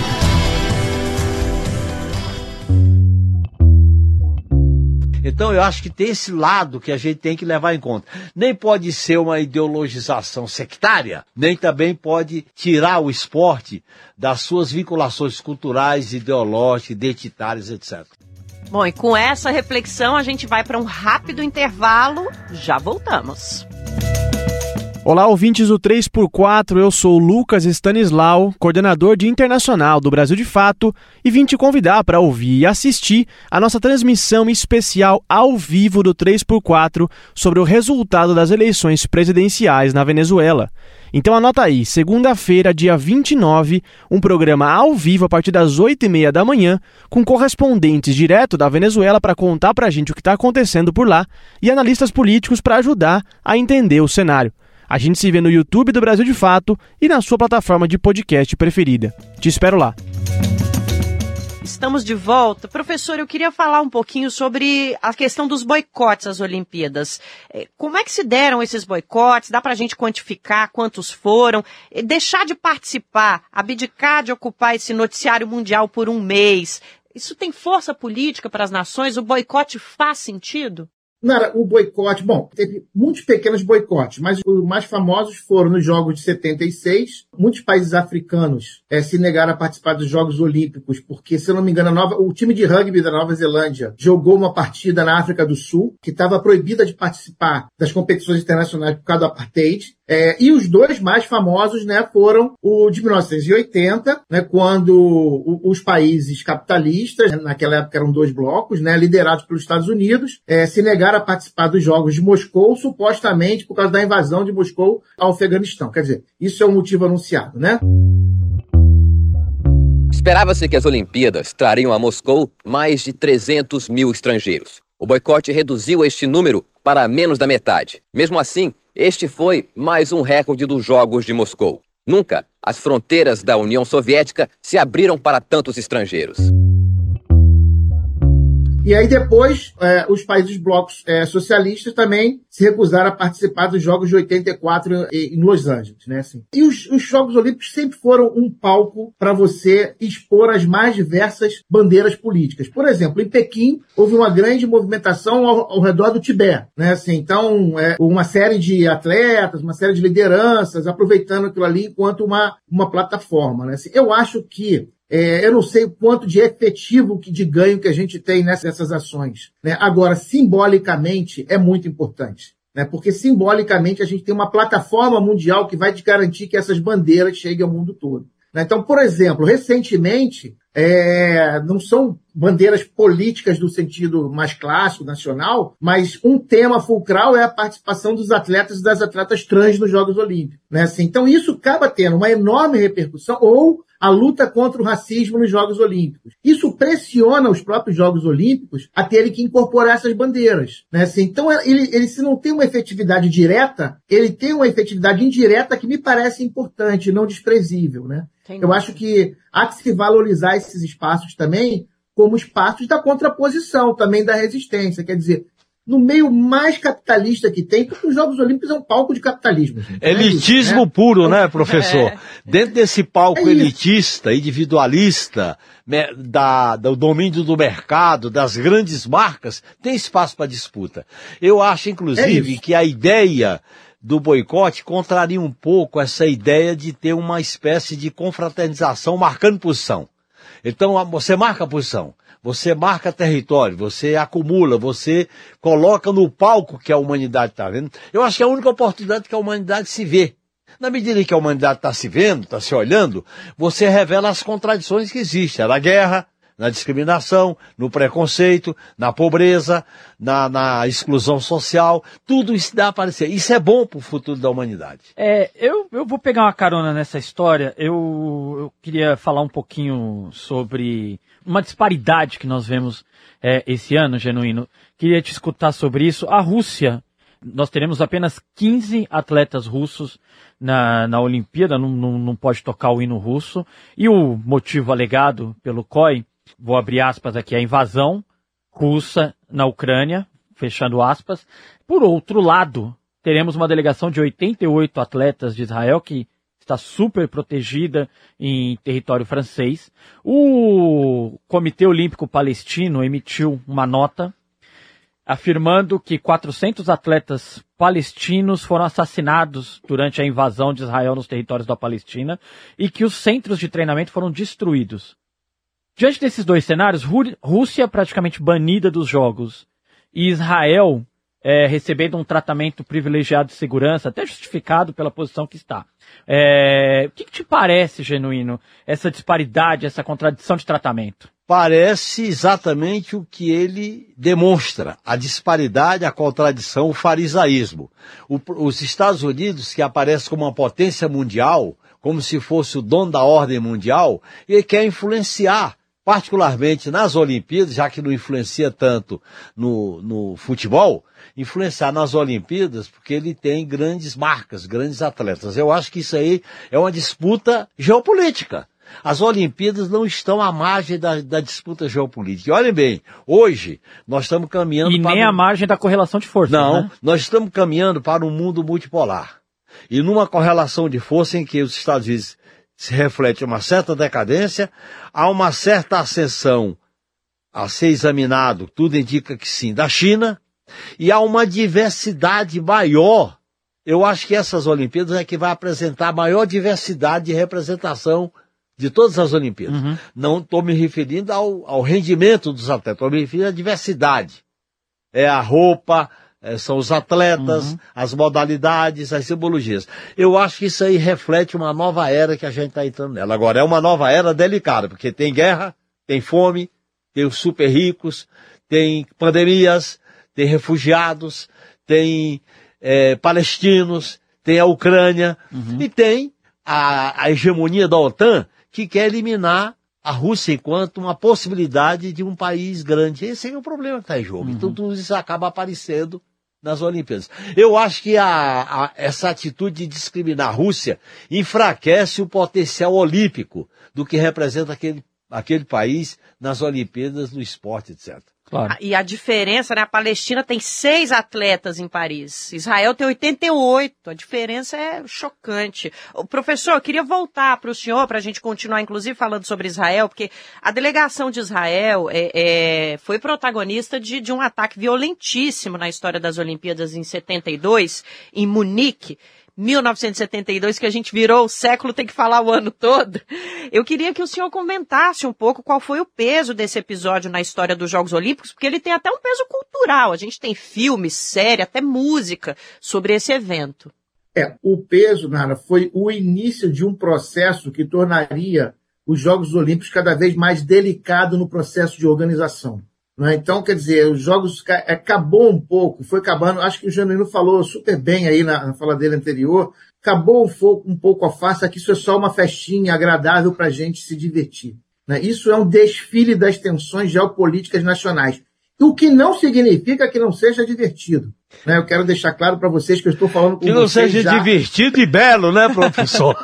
Então eu acho que tem esse lado que a gente tem que levar em conta. Nem pode ser uma ideologização sectária, nem também pode tirar o esporte das suas vinculações culturais, ideológicas, identitárias, etcétera. Bom, e com essa reflexão a gente vai para um rápido intervalo, já voltamos. Olá, ouvintes do três por quatro, eu sou o Lucas Stanislau, coordenador de Internacional do Brasil de Fato, e vim te convidar para ouvir e assistir a nossa transmissão especial ao vivo do três por quatro sobre o resultado das eleições presidenciais na Venezuela. Então anota aí, segunda-feira, dia vinte e nove, um programa ao vivo a partir das oito e meia da manhã, com correspondentes direto da Venezuela para contar pra gente o que está acontecendo por lá e analistas políticos para ajudar a entender o cenário. A gente se vê no YouTube do Brasil de Fato e na sua plataforma de podcast preferida. Te espero lá. Estamos de volta. Professor, eu queria falar um pouquinho sobre a questão dos boicotes às Olimpíadas. Como é que se deram esses boicotes? Dá para a gente quantificar quantos foram? Deixar de participar, abdicar de ocupar esse noticiário mundial por um mês, isso tem força política para as nações? O boicote faz sentido? Nara, o boicote, bom, teve muitos pequenos boicotes, mas os mais famosos foram nos Jogos de setenta e seis. Muitos países africanos é, se negaram a participar dos Jogos Olímpicos, porque, se eu não me engano, a nova, o time de rugby da Nova Zelândia jogou uma partida na África do Sul, que estava proibida de participar das competições internacionais por causa do apartheid. É, e os dois mais famosos, né, foram o de mil novecentos e oitenta, né, quando o, os países capitalistas, né, naquela época eram dois blocos, né, liderados pelos Estados Unidos, é, se negaram a participar dos Jogos de Moscou, supostamente por causa da invasão de Moscou ao Afeganistão. Quer dizer, isso é um motivo anunciado, né? Esperava-se que as Olimpíadas trariam a Moscou mais de trezentos mil estrangeiros. O boicote reduziu este número para menos da metade. Mesmo assim, este foi mais um recorde dos Jogos de Moscou. Nunca as fronteiras da União Soviética se abriram para tantos estrangeiros. E aí depois, é, os países blocos é, socialistas também se recusaram a participar dos Jogos de oitenta e quatro em Los Angeles, né? Assim. E os, os Jogos Olímpicos sempre foram um palco para você expor as mais diversas bandeiras políticas. Por exemplo, em Pequim, houve uma grande movimentação ao, ao redor do Tibete, né? Assim, então, é, uma série de atletas, uma série de lideranças, aproveitando aquilo ali enquanto uma, uma plataforma, né? Assim, eu acho que É, eu não sei o quanto de efetivo que de ganho que a gente tem nessas ações, né? Agora, simbolicamente, é muito importante, né? Porque simbolicamente a gente tem uma plataforma mundial que vai te garantir que essas bandeiras cheguem ao mundo todo, né? Então, por exemplo, recentemente, é, não são bandeiras políticas no sentido mais clássico, nacional, mas um tema fulcral é a participação dos atletas e das atletas trans nos Jogos Olímpicos, né? Assim, então, isso acaba tendo uma enorme repercussão, ou a luta contra o racismo nos Jogos Olímpicos. Isso pressiona os próprios Jogos Olímpicos a terem que incorporar essas bandeiras, né? Assim, então, ele, ele, se não tem uma efetividade direta, ele tem uma efetividade indireta que me parece importante, não desprezível, né? Entendi. Eu acho que há que se valorizar esses espaços também como espaços da contraposição, também da resistência. Quer dizer, no meio mais capitalista que tem, porque os Jogos Olímpicos é um palco de capitalismo. Elitismo, é isso, né? Puro, né, professor? É. Dentro desse palco é elitista, individualista, da, do domínio do mercado, das grandes marcas, tem espaço para disputa. Eu acho, inclusive, é que a ideia do boicote contraria um pouco essa ideia de ter uma espécie de confraternização marcando posição. Então, você marca a posição. Você marca território, você acumula, você coloca no palco que a humanidade está vendo. Eu acho que é a única oportunidade que a humanidade se vê. Na medida em que a humanidade está se vendo, está se olhando, você revela as contradições que existem. É na guerra, na discriminação, no preconceito, na pobreza, na, na exclusão social. Tudo isso dá a aparecer. Isso é bom para o futuro da humanidade. É, eu, eu vou pegar uma carona nessa história. Eu, eu queria falar um pouquinho sobre uma disparidade que nós vemos é, esse ano, Genuíno. Queria te escutar sobre isso. A Rússia, nós teremos apenas quinze atletas russos na, na Olimpíada, não, não, não pode tocar o hino russo. E o motivo alegado pelo C O I, vou abrir aspas aqui, a invasão russa na Ucrânia, fechando aspas. Por outro lado, teremos uma delegação de oitenta e oito atletas de Israel que está super protegida em território francês. O Comitê Olímpico Palestino emitiu uma nota afirmando que quatrocentos atletas palestinos foram assassinados durante a invasão de Israel nos territórios da Palestina e que os centros de treinamento foram destruídos. Diante desses dois cenários, Rússia praticamente banida dos Jogos e Israel É, recebendo um tratamento privilegiado de segurança, até justificado pela posição que está. É, o que, que te parece, Genuíno, essa disparidade, essa contradição de tratamento? Parece exatamente o que ele demonstra, a disparidade, a contradição, o farisaísmo. O, os Estados Unidos, que aparece como uma potência mundial, como se fosse o dono da ordem mundial, ele quer influenciar, particularmente nas Olimpíadas, já que não influencia tanto no, no futebol, influenciar nas Olimpíadas, porque ele tem grandes marcas, grandes atletas. Eu acho que isso aí é uma disputa geopolítica. As Olimpíadas não estão à margem da, da disputa geopolítica. E olhem bem, hoje nós estamos caminhando e para... E nem um... à margem da correlação de forças, Não, né? Nós estamos caminhando para um mundo multipolar. E numa correlação de força em que os Estados Unidos se reflete uma certa decadência, há uma certa ascensão a ser examinado, tudo indica que sim, da China, e há uma diversidade maior. Eu acho que essas Olimpíadas é que vai apresentar a maior diversidade de representação de todas as Olimpíadas. Uhum. Não estou me referindo ao, ao rendimento dos atletas, estou me referindo à diversidade. É a roupa, é, são os atletas, uhum. as modalidades, as simbologias. Eu acho que isso aí reflete uma nova era que a gente está entrando nela. Agora, é uma nova era delicada, porque tem guerra, tem fome, tem os super ricos, tem pandemias, tem refugiados, tem é, palestinos, tem a Ucrânia, uhum. e tem a, a hegemonia da OTAN, que quer eliminar a Rússia enquanto uma possibilidade de um país grande. Esse é o problema que está em jogo. Uhum. Então tudo isso acaba aparecendo nas Olimpíadas. Eu acho que a, a, essa atitude de discriminar a Rússia enfraquece o potencial olímpico do que representa aquele, aquele país nas Olimpíadas, no esporte, etcétera. Claro. E a diferença, né? A Palestina tem seis atletas em Paris. Israel tem oitenta e oito. A diferença é chocante. O professor, eu queria voltar para o senhor, para a gente continuar, inclusive, falando sobre Israel, porque a delegação de Israel é, é, foi protagonista de, de um ataque violentíssimo na história das Olimpíadas em setenta e dois, em Munique. mil novecentos e setenta e dois, que a gente virou o século, tem que falar o ano todo. Eu queria que o senhor comentasse um pouco qual foi o peso desse episódio na história dos Jogos Olímpicos, porque ele tem até um peso cultural. A gente tem filme, série, até música sobre esse evento. É, o peso, Nara, foi o início de um processo que tornaria os Jogos Olímpicos cada vez mais delicado no processo de organização. Então, quer dizer, os jogos acabou um pouco, foi acabando, acho que o Genuíno falou super bem aí na, na fala dele anterior, acabou um pouco a farsa que isso é só uma festinha agradável para a gente se divertir. Né? Isso é um desfile das tensões geopolíticas nacionais, o que não significa que não seja divertido. Né? Eu quero deixar claro para vocês que eu estou falando com vocês. Que não seja já... divertido e belo, né, professor?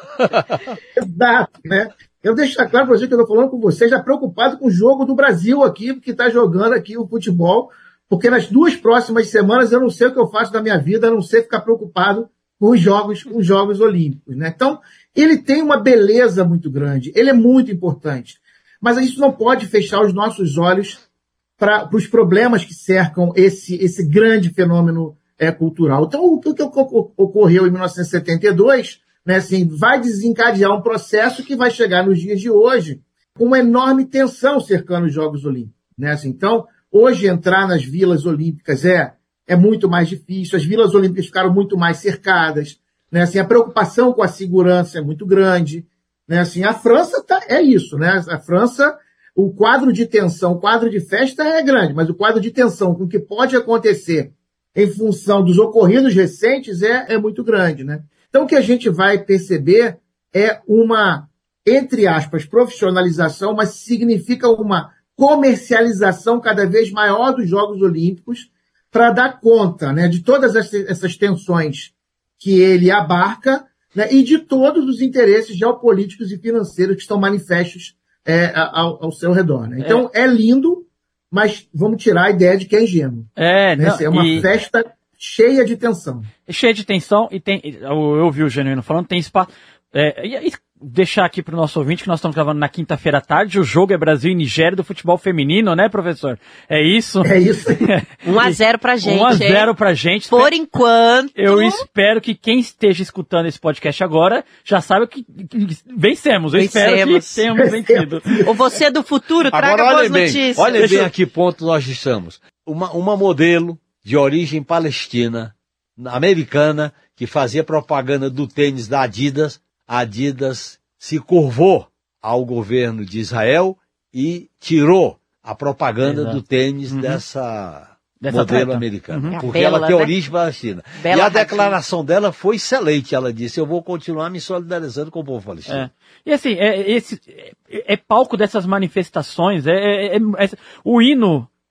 Exato, né? Eu deixo claro para vocês que eu estou falando com vocês, já preocupado com o jogo do Brasil aqui, que está jogando aqui o futebol, porque nas duas próximas semanas eu não sei o que eu faço da minha vida, a não ser ficar preocupado com os Jogos, com os Jogos Olímpicos. Né? Então, ele tem uma beleza muito grande, ele é muito importante, mas isso não pode fechar os nossos olhos para os problemas que cercam esse, esse grande fenômeno é, cultural. Então, o que ocorreu em mil novecentos e setenta e dois... Né, assim, vai desencadear um processo que vai chegar nos dias de hoje com uma enorme tensão cercando os Jogos Olímpicos. Né? Assim, então, hoje entrar nas vilas olímpicas é, é muito mais difícil, as vilas olímpicas ficaram muito mais cercadas, né? Assim, a preocupação com a segurança é muito grande. Né? Assim, a França tá, é isso, né? A França, o quadro de tensão, o quadro de festa é grande, mas o quadro de tensão com o que pode acontecer em função dos ocorridos recentes é, é muito grande, né? Então, o que a gente vai perceber é uma, entre aspas, profissionalização, mas significa uma comercialização cada vez maior dos Jogos Olímpicos para dar conta, né, de todas essas tensões que ele abarca, né, e de todos os interesses geopolíticos e financeiros que estão manifestos é, ao, ao seu redor. Né? Então, é. é lindo, mas vamos tirar a ideia de que é ingênuo. É, né? Não, é uma e... festa... cheia de tensão. Cheia de tensão, e tem, eu, eu ouvi o Genuíno falando, tem espaço, é, e, e deixar aqui para o nosso ouvinte que nós estamos gravando na quinta-feira à tarde, o jogo é Brasil e Nigéria do futebol feminino, né, professor? É isso? É isso. um a zero pra gente, um a zero pra gente. Por enquanto. Eu espero que quem esteja escutando esse podcast agora já saiba que, que vencemos. Eu vencemos. espero que tenhamos vencido. Ou você do futuro, traga agora, boas bem, notícias. Olha Deixa bem eu... a que ponto nós estamos. Uma, uma modelo de origem palestina, americana, que fazia propaganda do tênis da Adidas. A Adidas se curvou ao governo de Israel e tirou a propaganda Exato. do tênis uhum. dessa, dessa modelo atleta. americana. Uhum. Porque Bela, ela tem né? origem palestina. Bela e a declaração Ratinho. dela foi excelente. Ela disse, eu vou continuar me solidarizando com o povo palestino. É. E assim, é, esse, é, é palco dessas manifestações. É, é, é, é, o hino...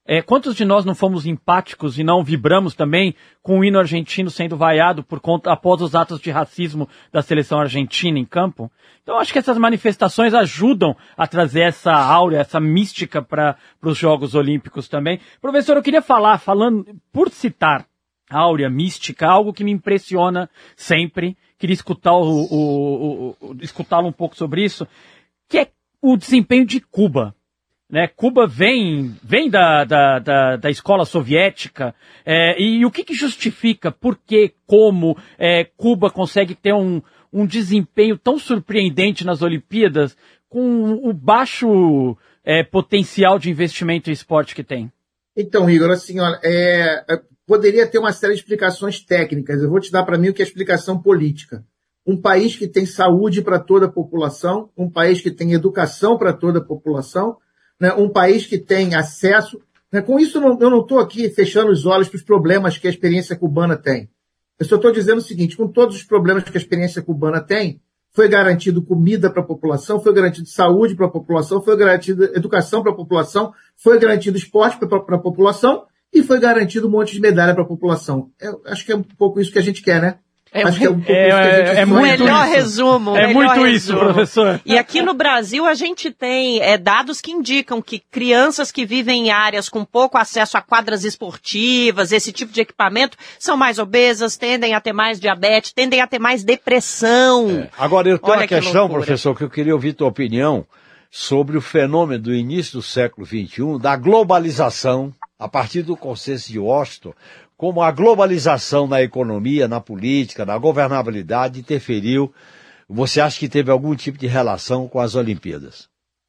É, quantos de nós não fomos empáticos e não vibramos também com o hino argentino sendo vaiado por conta, após os atos de racismo da seleção argentina em campo? Então acho que essas manifestações ajudam a trazer essa áurea, essa mística para os Jogos Olímpicos também. Professor, eu queria falar, falando, por citar áurea, mística, algo que me impressiona sempre, queria escutar o, o, o, o, escutá-lo um pouco sobre isso, que é o desempenho de Cuba. Né? Cuba vem, vem da, da, da, da escola soviética, é, e o que, que justifica, por que, como é, Cuba consegue ter um, um desempenho tão surpreendente nas Olimpíadas com o baixo é, potencial de investimento em esporte que tem? Então, Igor, assim, olha, é, poderia ter uma série de explicações técnicas. Eu vou te dar para mim o que é explicação política. Um país que tem saúde para toda a população, um país que tem educação para toda a população, né, um país que tem acesso. Né, com isso, eu não estou aqui fechando os olhos para os problemas que a experiência cubana tem. Eu só estou dizendo o seguinte, com todos os problemas que a experiência cubana tem, foi garantido comida para a população, foi garantido saúde para a população, foi garantido educação para a população, foi garantido esporte para a população e foi garantido um monte de medalha para a população. Eu acho que é um pouco isso que a gente quer, né? É, Acho que é, um pouco é, isso que a gente é sonha. muito melhor isso. resumo. É melhor muito resumo. isso, professor. E aqui no Brasil a gente tem é, dados que indicam que crianças que vivem em áreas com pouco acesso a quadras esportivas, esse tipo de equipamento, são mais obesas, tendem a ter mais diabetes, tendem a ter mais depressão. É. Agora, eu tenho Olha uma que questão, loucura. professor, que eu queria ouvir tua opinião sobre o fenômeno do início do século vinte e um, da globalização, a partir do consenso de Washington, como a globalização na economia, na política, na governabilidade interferiu. Você acha que teve algum tipo de relação com as Olimpíadas?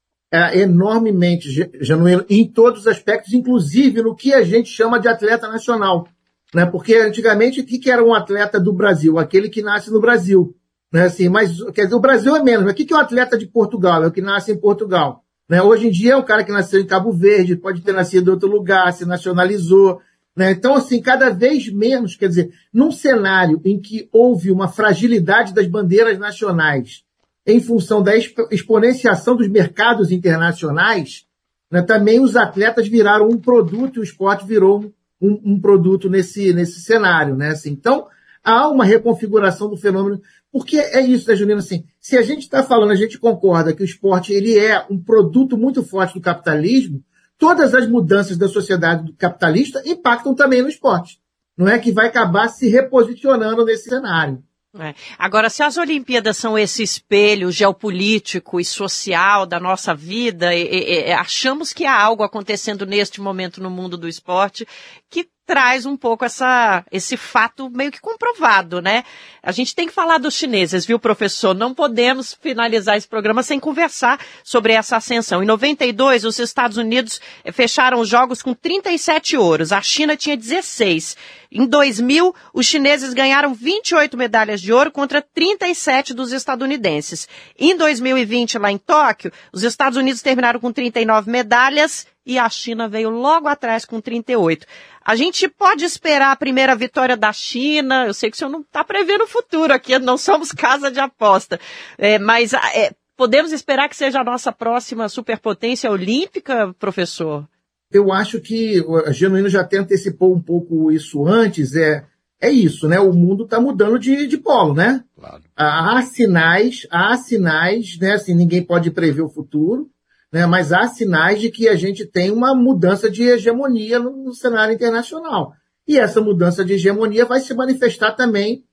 É, enormemente, Genuíno, em todos os aspectos, inclusive no que a gente chama de atleta nacional. Né? Porque antigamente, o que era um atleta do Brasil? Aquele que nasce no Brasil. Né? Assim, mas, quer dizer, o Brasil é menos. Mas o que é um atleta de Portugal? É o que nasce em Portugal. Né? Hoje em dia é o cara que nasceu em Cabo Verde, pode ter nascido em outro lugar, se nacionalizou. Né? Então, assim, cada vez menos, quer dizer, num cenário em que houve uma fragilidade das bandeiras nacionais em função da expo- exponenciação dos mercados internacionais, né, também os atletas viraram um produto e o esporte virou um, um produto nesse, nesse cenário. Né? Assim, então, há uma reconfiguração do fenômeno, porque é isso, né, Juliano? Assim, se a gente está falando, a gente concorda que o esporte ele é um produto muito forte do capitalismo, todas as mudanças da sociedade capitalista impactam também no esporte. Não é que vai acabar se reposicionando nesse cenário. É. Agora, se as Olimpíadas são esse espelho geopolítico e social da nossa vida, e, e, e, achamos que há algo acontecendo neste momento no mundo do esporte que traz um pouco essa, esse fato meio que comprovado, né? A gente tem que falar dos chineses, viu, professor? Não podemos finalizar esse programa sem conversar sobre essa ascensão. Em noventa e dois, os Estados Unidos fecharam os jogos com trinta e sete ouros, a China tinha dezesseis. Em dois mil, os chineses ganharam vinte e oito medalhas de ouro contra trinta e sete dos estadunidenses. Em dois mil e vinte, lá em Tóquio, os Estados Unidos terminaram com trinta e nove medalhas e a China veio logo atrás com trinta e oito. A gente pode esperar a primeira vitória da China, eu sei que o senhor não está prevendo o futuro aqui, não somos casa de aposta, é, mas é, podemos esperar que seja a nossa próxima superpotência olímpica, professor? Eu acho que o Genuíno já até antecipou um pouco isso antes, é, é isso, né? O mundo está mudando de, de polo, né? Claro. Há sinais, há sinais, né? Assim, ninguém pode prever o futuro, né? Mas há sinais de que a gente tem uma mudança de hegemonia no, no cenário internacional. E essa mudança de hegemonia vai se manifestar também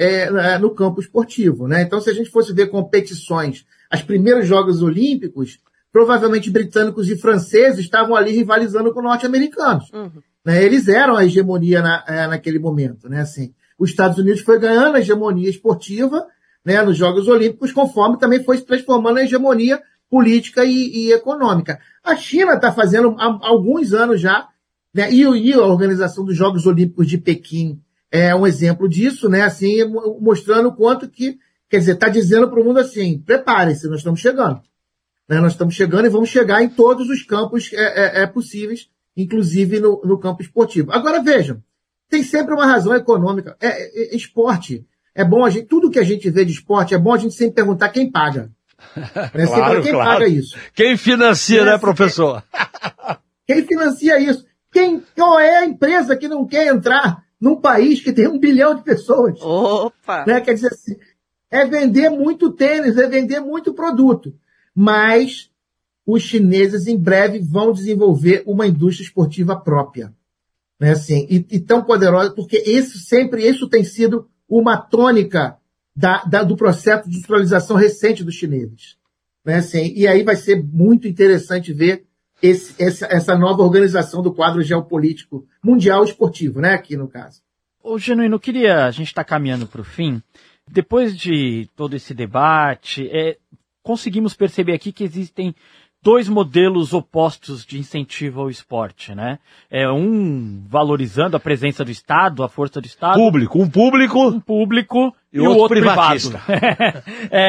é, no campo esportivo, né? Então, se a gente fosse ver competições, os primeiros Jogos Olímpicos, provavelmente britânicos e franceses estavam ali rivalizando com norte-americanos. Uhum. Né? Eles eram a hegemonia na, é, naquele momento. Né? Assim, os Estados Unidos foi ganhando a hegemonia esportiva, né, nos Jogos Olímpicos, conforme também foi se transformando em hegemonia política e, e econômica. A China está fazendo há alguns anos já, né, e, e a organização dos Jogos Olímpicos de Pequim é um exemplo disso, né, assim, mostrando o quanto que, quer dizer, está dizendo para o mundo assim, preparem-se, nós estamos chegando. Né, nós estamos chegando e vamos chegar em todos os campos é, é, é possíveis, inclusive no, no campo esportivo. Agora, vejam, tem sempre uma razão econômica. É, é, é esporte, é bom a gente, tudo que a gente vê de esporte, é bom a gente sempre perguntar quem paga. Né? Claro, quem claro. paga isso? Quem financia, né, professor? Quem financia isso? Quem, qual é a empresa que não quer entrar num país que tem um bilhão de pessoas? Opa! Né? Quer dizer assim, é vender muito tênis, é vender muito produto. Mas os chineses em breve vão desenvolver uma indústria esportiva própria. Né? Assim, e, e tão poderosa, porque isso sempre, isso tem sido uma tônica da, da, do processo de industrialização recente dos chineses. Né? Assim, e aí vai ser muito interessante ver esse, essa, essa nova organização do quadro geopolítico mundial esportivo, né? Aqui no caso. Ô, Genuíno, queria, a gente está caminhando para o fim. Depois de todo esse debate, é, conseguimos perceber aqui que existem dois modelos opostos de incentivo ao esporte, né? É um valorizando a presença do Estado, a força do Estado. Público, um público. Um público e, e o outro, outro privatista. Privado.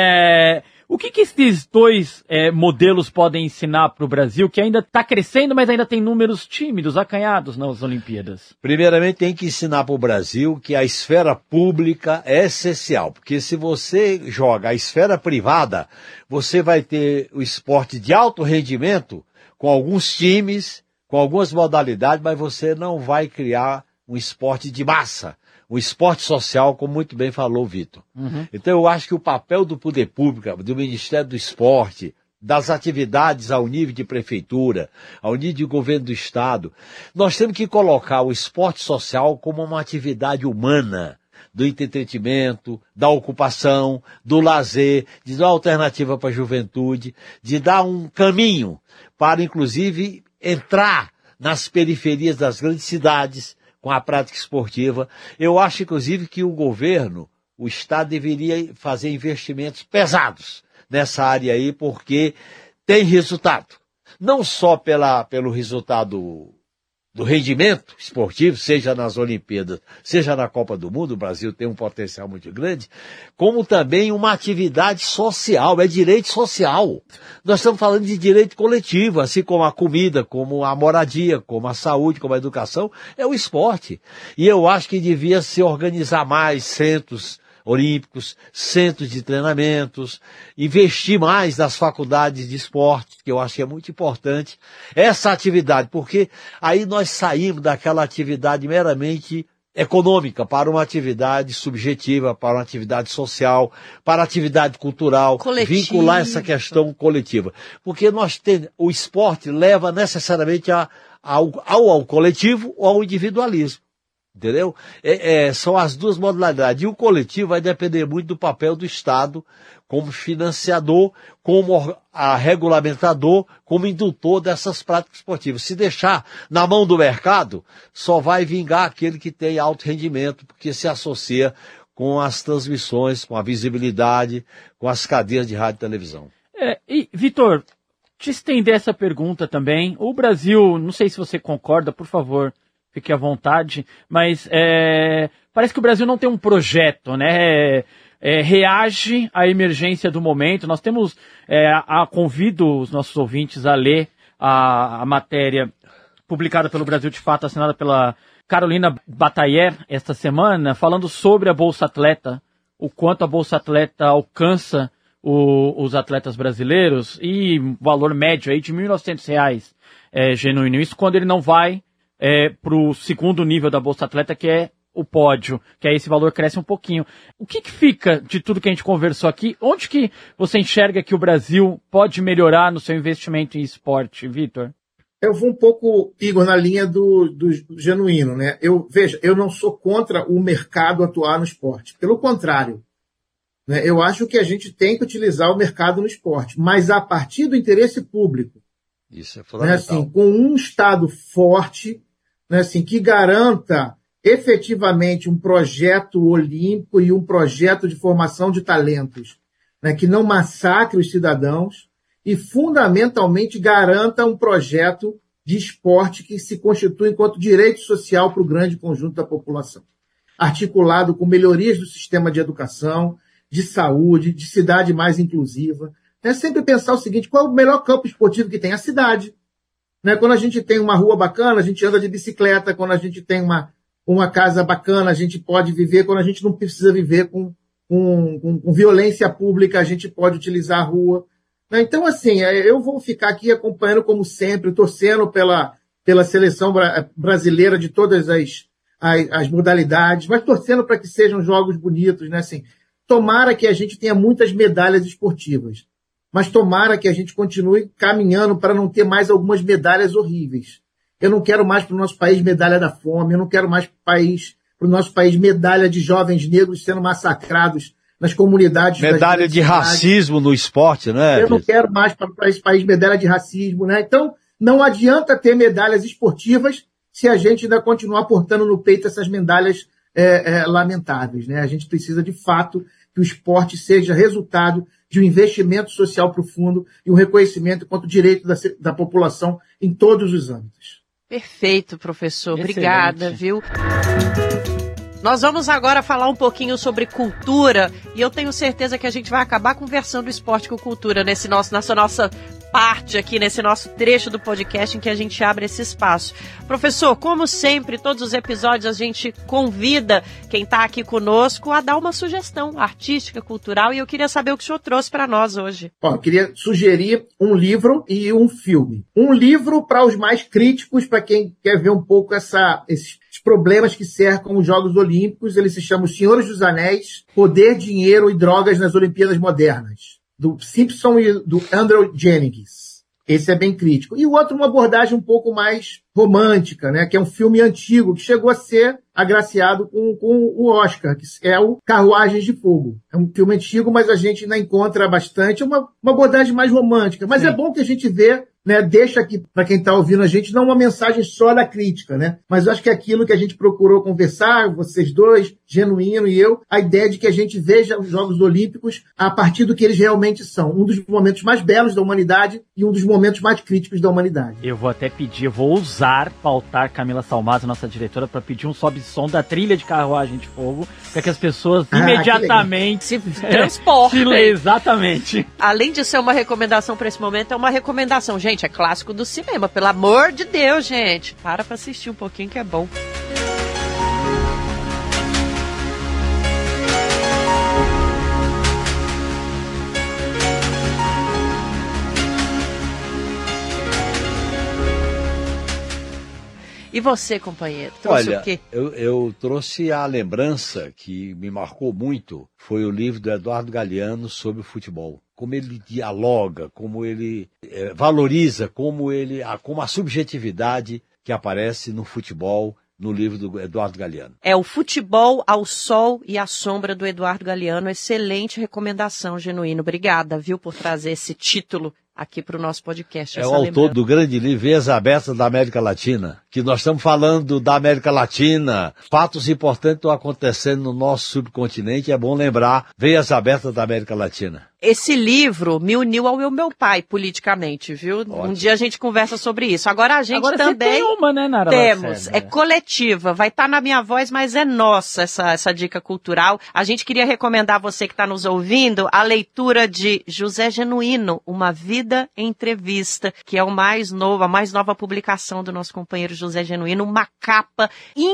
é, o que, que esses dois é, modelos podem ensinar para o Brasil, que ainda está crescendo, mas ainda tem números tímidos, acanhados nas Olimpíadas? Primeiramente, tem que ensinar para o Brasil que a esfera pública é essencial, porque se você joga a esfera privada, você vai ter o esporte de alto rendimento, com alguns times, com algumas modalidades, mas você não vai criar um esporte de massa. O esporte social, como muito bem falou o Vitor. Uhum. Então eu acho que o papel do poder público, do Ministério do Esporte, das atividades ao nível de prefeitura, ao nível de governo do Estado, nós temos que colocar o esporte social como uma atividade humana, do entretenimento, da ocupação, do lazer, de dar alternativa para a juventude, de dar um caminho para, inclusive, entrar nas periferias das grandes cidades, com a prática esportiva. Eu acho, inclusive, que o governo, o Estado, deveria fazer investimentos pesados nessa área aí, porque tem resultado. Não só pela, pelo resultado do rendimento esportivo, seja nas Olimpíadas, seja na Copa do Mundo, o Brasil tem um potencial muito grande, como também uma atividade social, é direito social. Nós estamos falando de direito coletivo, assim como a comida, como a moradia, como a saúde, como a educação, é o esporte. E eu acho que devia se organizar mais centros olímpicos, centros de treinamentos, investir mais nas faculdades de esporte, que eu acho que é muito importante, essa atividade, porque aí nós saímos daquela atividade meramente econômica para uma atividade subjetiva, para uma atividade social, para atividade cultural, coletiva. Vincular essa questão coletiva. Porque nós tem, o esporte leva necessariamente a, ao, ao, ao coletivo ou ao individualismo. Entendeu? É, é, são as duas modalidades. E o coletivo vai depender muito do papel do Estado como financiador, como a regulamentador, como indutor dessas práticas esportivas. Se deixar na mão do mercado, só vai vingar aquele que tem alto rendimento, porque se associa com as transmissões, com a visibilidade, com as cadeias de rádio e televisão. É, e, Vitor, te estender essa pergunta também. O Brasil, não sei se você concorda, por favor, fique à vontade, mas é, parece que o Brasil não tem um projeto, né? É, reage à emergência do momento. Nós temos, é, a, a, convido os nossos ouvintes a ler a, a matéria publicada pelo Brasil de Fato, assinada pela Carolina Batayer esta semana, falando sobre a Bolsa Atleta, o quanto a Bolsa Atleta alcança o, os atletas brasileiros, e valor médio aí de mil e novecentos reais, é, genuíno. Isso quando ele não vai É, para o segundo nível da Bolsa Atleta, que é o pódio, que aí esse valor cresce um pouquinho. O que, que fica de tudo que a gente conversou aqui? Onde que você enxerga que o Brasil pode melhorar no seu investimento em esporte, Vitor? Eu vou um pouco, Igor, na linha do, do, do genuíno, né? Eu, veja, eu não sou contra o mercado atuar no esporte. Pelo contrário, né? Eu acho que a gente tem que utilizar o mercado no esporte, mas a partir do interesse público. Isso é fundamental. Né? Assim, com um Estado forte, né, assim, que garanta efetivamente um projeto olímpico e um projeto de formação de talentos, né, que não massacre os cidadãos e, fundamentalmente, garanta um projeto de esporte que se constitui enquanto direito social para o grande conjunto da população, articulado com melhorias do sistema de educação, de saúde, de cidade mais inclusiva. É sempre pensar o seguinte: qual é o melhor campo esportivo que tem? A cidade. Né? Quando a gente tem uma rua bacana, a gente anda de bicicleta. Quando a gente tem uma, uma casa bacana, a gente pode viver. Quando a gente não precisa viver com, com, com, com violência pública, a gente pode utilizar a rua. Né? Então, assim, eu vou ficar aqui acompanhando, como sempre, torcendo pela, pela seleção bra- brasileira de todas as, as, as modalidades, mas torcendo para que sejam jogos bonitos, né? Assim, tomara que a gente tenha muitas medalhas esportivas, mas tomara que a gente continue caminhando para não ter mais algumas medalhas horríveis. Eu não quero mais para o nosso país medalha da fome, eu não quero mais para o nosso país medalha de jovens negros sendo massacrados nas comunidades. Medalha de racismo no esporte, né? Eu não quero mais para esse país medalha de racismo, né? Então, não adianta ter medalhas esportivas se a gente ainda continuar portando no peito essas medalhas é, é, lamentáveis, né? A gente precisa, de fato, que o esporte seja resultado de um investimento social profundo e um reconhecimento enquanto direito da, da população em todos os âmbitos. Perfeito, professor. Excelente. Obrigada, viu? Nós vamos agora falar um pouquinho sobre cultura e eu tenho certeza que a gente vai acabar conversando esporte com cultura nesse nosso, nessa nossa parte aqui, nesse nosso trecho do podcast em que a gente abre esse espaço. Professor, como sempre, todos os episódios a gente convida quem está aqui conosco a dar uma sugestão artística, cultural, e eu queria saber o que o senhor trouxe para nós hoje. Bom, eu queria sugerir um livro e um filme. Um livro para os mais críticos, para quem quer ver um pouco essa, esses problemas que cercam os Jogos Olímpicos. Ele se chama Os Senhores dos Anéis, Poder, Dinheiro e Drogas nas Olimpíadas Modernas, do Simpson e do Andrew Jennings. Esse é bem crítico. E o outro, uma abordagem um pouco mais romântica, né? Que é um filme antigo, que chegou a ser agraciado com, com o Oscar, que é o Carruagens de Fogo. É um filme antigo, mas a gente ainda encontra bastante uma, uma abordagem mais romântica. Mas Sim. é bom que a gente vê, né, deixa aqui, para quem está ouvindo a gente, não uma mensagem só da crítica, né? Mas eu acho que é aquilo que a gente procurou conversar, vocês dois, Genuíno e eu, a ideia de que a gente veja os Jogos Olímpicos a partir do que eles realmente são. Um dos momentos mais belos da humanidade e um dos momentos mais críticos da humanidade. Eu vou até pedir, eu vou ousar pautar Camila Salmazo, nossa diretora, para pedir um sobe-som da trilha de Carruagem de Fogo, para que as pessoas ah, imediatamente se transportem. É, exatamente. Além de ser uma recomendação para esse momento, é uma recomendação. Gente, é clássico do cinema, pelo amor de Deus, gente. Para pra assistir um pouquinho que é bom. E você, companheiro, trouxe Olha, o quê? Eu, eu trouxe a lembrança que me marcou muito, foi o livro do Eduardo Galeano sobre o futebol. Como ele dialoga, como ele é, valoriza, como, ele, a, como a subjetividade que aparece no futebol, no livro do Eduardo Galeano. É o Futebol ao Sol e à Sombra, do Eduardo Galeano. Excelente recomendação, Genuíno. Obrigada, viu, por trazer esse título aqui para o nosso podcast. É o autor lembrança. do grande livro Veias Abertas da América Latina, que nós estamos falando da América Latina, fatos importantes estão acontecendo no nosso subcontinente, é bom lembrar, Veias Abertas da América Latina. Esse livro me uniu ao meu pai politicamente, viu? Ótimo. Um dia a gente conversa sobre isso. Agora a gente Agora também tem uma, né, Nara temos. Lacerda? É coletiva, vai estar tá na minha voz, mas é nossa essa, essa dica cultural. A gente queria recomendar a você que está nos ouvindo a leitura de José Genuíno, Uma Vida em Entrevista, que é o mais novo, a mais nova publicação do nosso companheiro José Genuíno, uma capa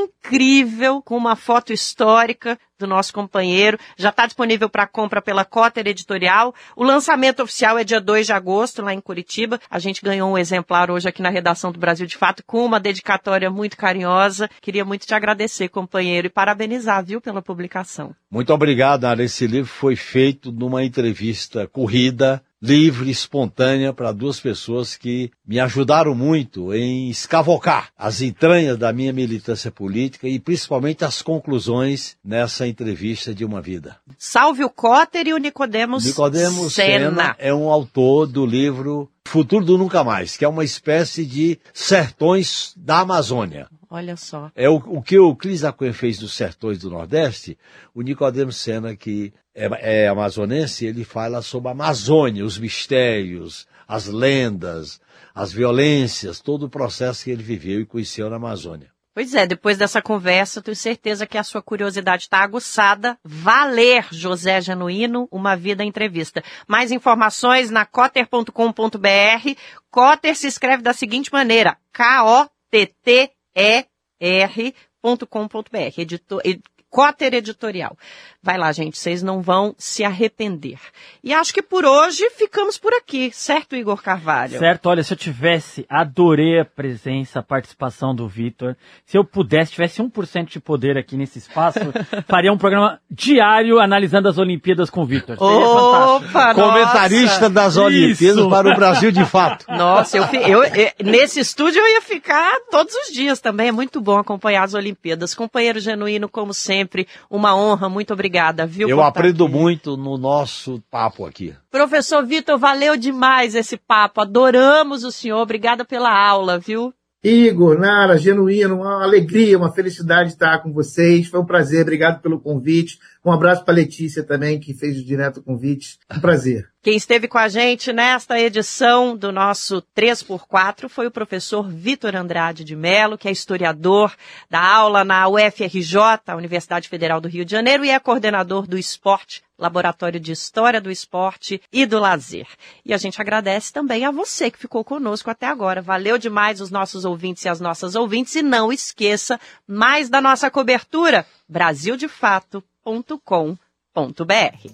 incrível com uma foto histórica do nosso companheiro, já está disponível para compra pela Cotter Editorial. O lançamento oficial é dia dois de agosto, lá em Curitiba. A gente ganhou um exemplar hoje aqui na redação do Brasil de Fato, com uma dedicatória muito carinhosa. Queria muito te agradecer, companheiro, e parabenizar, viu, pela publicação. Muito obrigado, Ana. Esse livro foi feito numa entrevista corrida, livre, espontânea, para duas pessoas que me ajudaram muito em escavocar as entranhas da minha militância política e principalmente as conclusões nessa entrevista de uma vida. Salve o Cotter e o Nicodemos, Nicodemos Sena. Sena é um autor do livro Futuro do Nunca Mais, que é uma espécie de sertões da Amazônia. Olha só. É o, o que o Cris Acunha fez dos sertões do Nordeste, o Nicodemos Sena, que é, é amazonense, ele fala sobre a Amazônia, os mistérios, as lendas, as violências, todo o processo que ele viveu e conheceu na Amazônia. Pois é, depois dessa conversa, eu tenho certeza que a sua curiosidade está aguçada. Vá ler José Genuíno, Uma Vida em Entrevista. Mais informações na cotter ponto com ponto b r. Cotter se escreve da seguinte maneira, K O T T E R ponto com ponto b r. Editor, ed, Cotter Editorial. Vai lá, gente, vocês não vão se arrepender. E acho que por hoje ficamos por aqui, certo, Igor Carvalho? Certo, olha, se eu tivesse, adorei a presença, a participação do Vitor. Se eu pudesse, tivesse um por cento de poder aqui nesse espaço, faria um programa diário analisando as Olimpíadas com o Vitor. Opa, comentarista das Olimpíadas Isso. para o Brasil de fato. Nossa, eu, eu, eu, nesse estúdio eu ia ficar todos os dias também. É muito bom acompanhar as Olimpíadas. Companheiro genuíno, como sempre, uma honra. Muito obrigada, viu? Eu aprendo muito no nosso papo aqui. Professor Vitor, valeu demais esse papo. Adoramos o senhor. Obrigada pela aula, viu? Igor, Nara, genuíno, uma alegria, uma felicidade estar com vocês. Foi um prazer, obrigado pelo convite. Um abraço para a Letícia também, que fez o direto convite. Um prazer. Quem esteve com a gente nesta edição do nosso três por quatro foi o professor Vitor Andrade de Mello, que é historiador, dá aula na U F R J, a Universidade Federal do Rio de Janeiro, e é coordenador do Esporte, Laboratório de História do Esporte e do Lazer. E a gente agradece também a você que ficou conosco até agora. Valeu demais os nossos ouvintes e as nossas ouvintes. E não esqueça mais da nossa cobertura, brasil de fato ponto com ponto b r.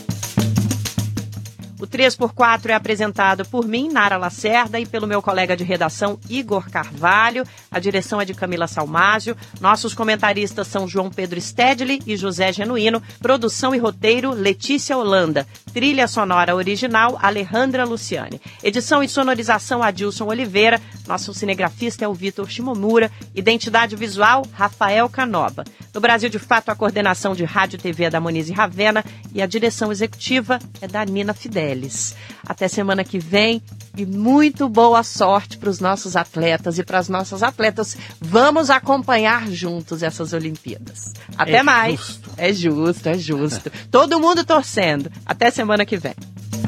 O três por quatro é apresentado por mim, Nara Lacerda, e pelo meu colega de redação, Igor Carvalho. A direção é de Camila Salmásio. Nossos comentaristas são João Pedro Stedley e José Genuíno. Produção e roteiro, Letícia Holanda. Trilha sonora original, Alejandra Luciane. Edição e sonorização, Adilson Oliveira. Nosso cinegrafista é o Vitor Shimomura. Identidade visual, Rafael Canoba. No Brasil de Fato, a coordenação de Rádio e T V é da Monize Ravena e a direção executiva é da Nina Fidelis. Até semana que vem e muito boa sorte para os nossos atletas e para as nossas atletas. Vamos acompanhar juntos essas Olimpíadas. Até é mais. Justo. É justo, é justo. Todo mundo torcendo. Até semana que vem.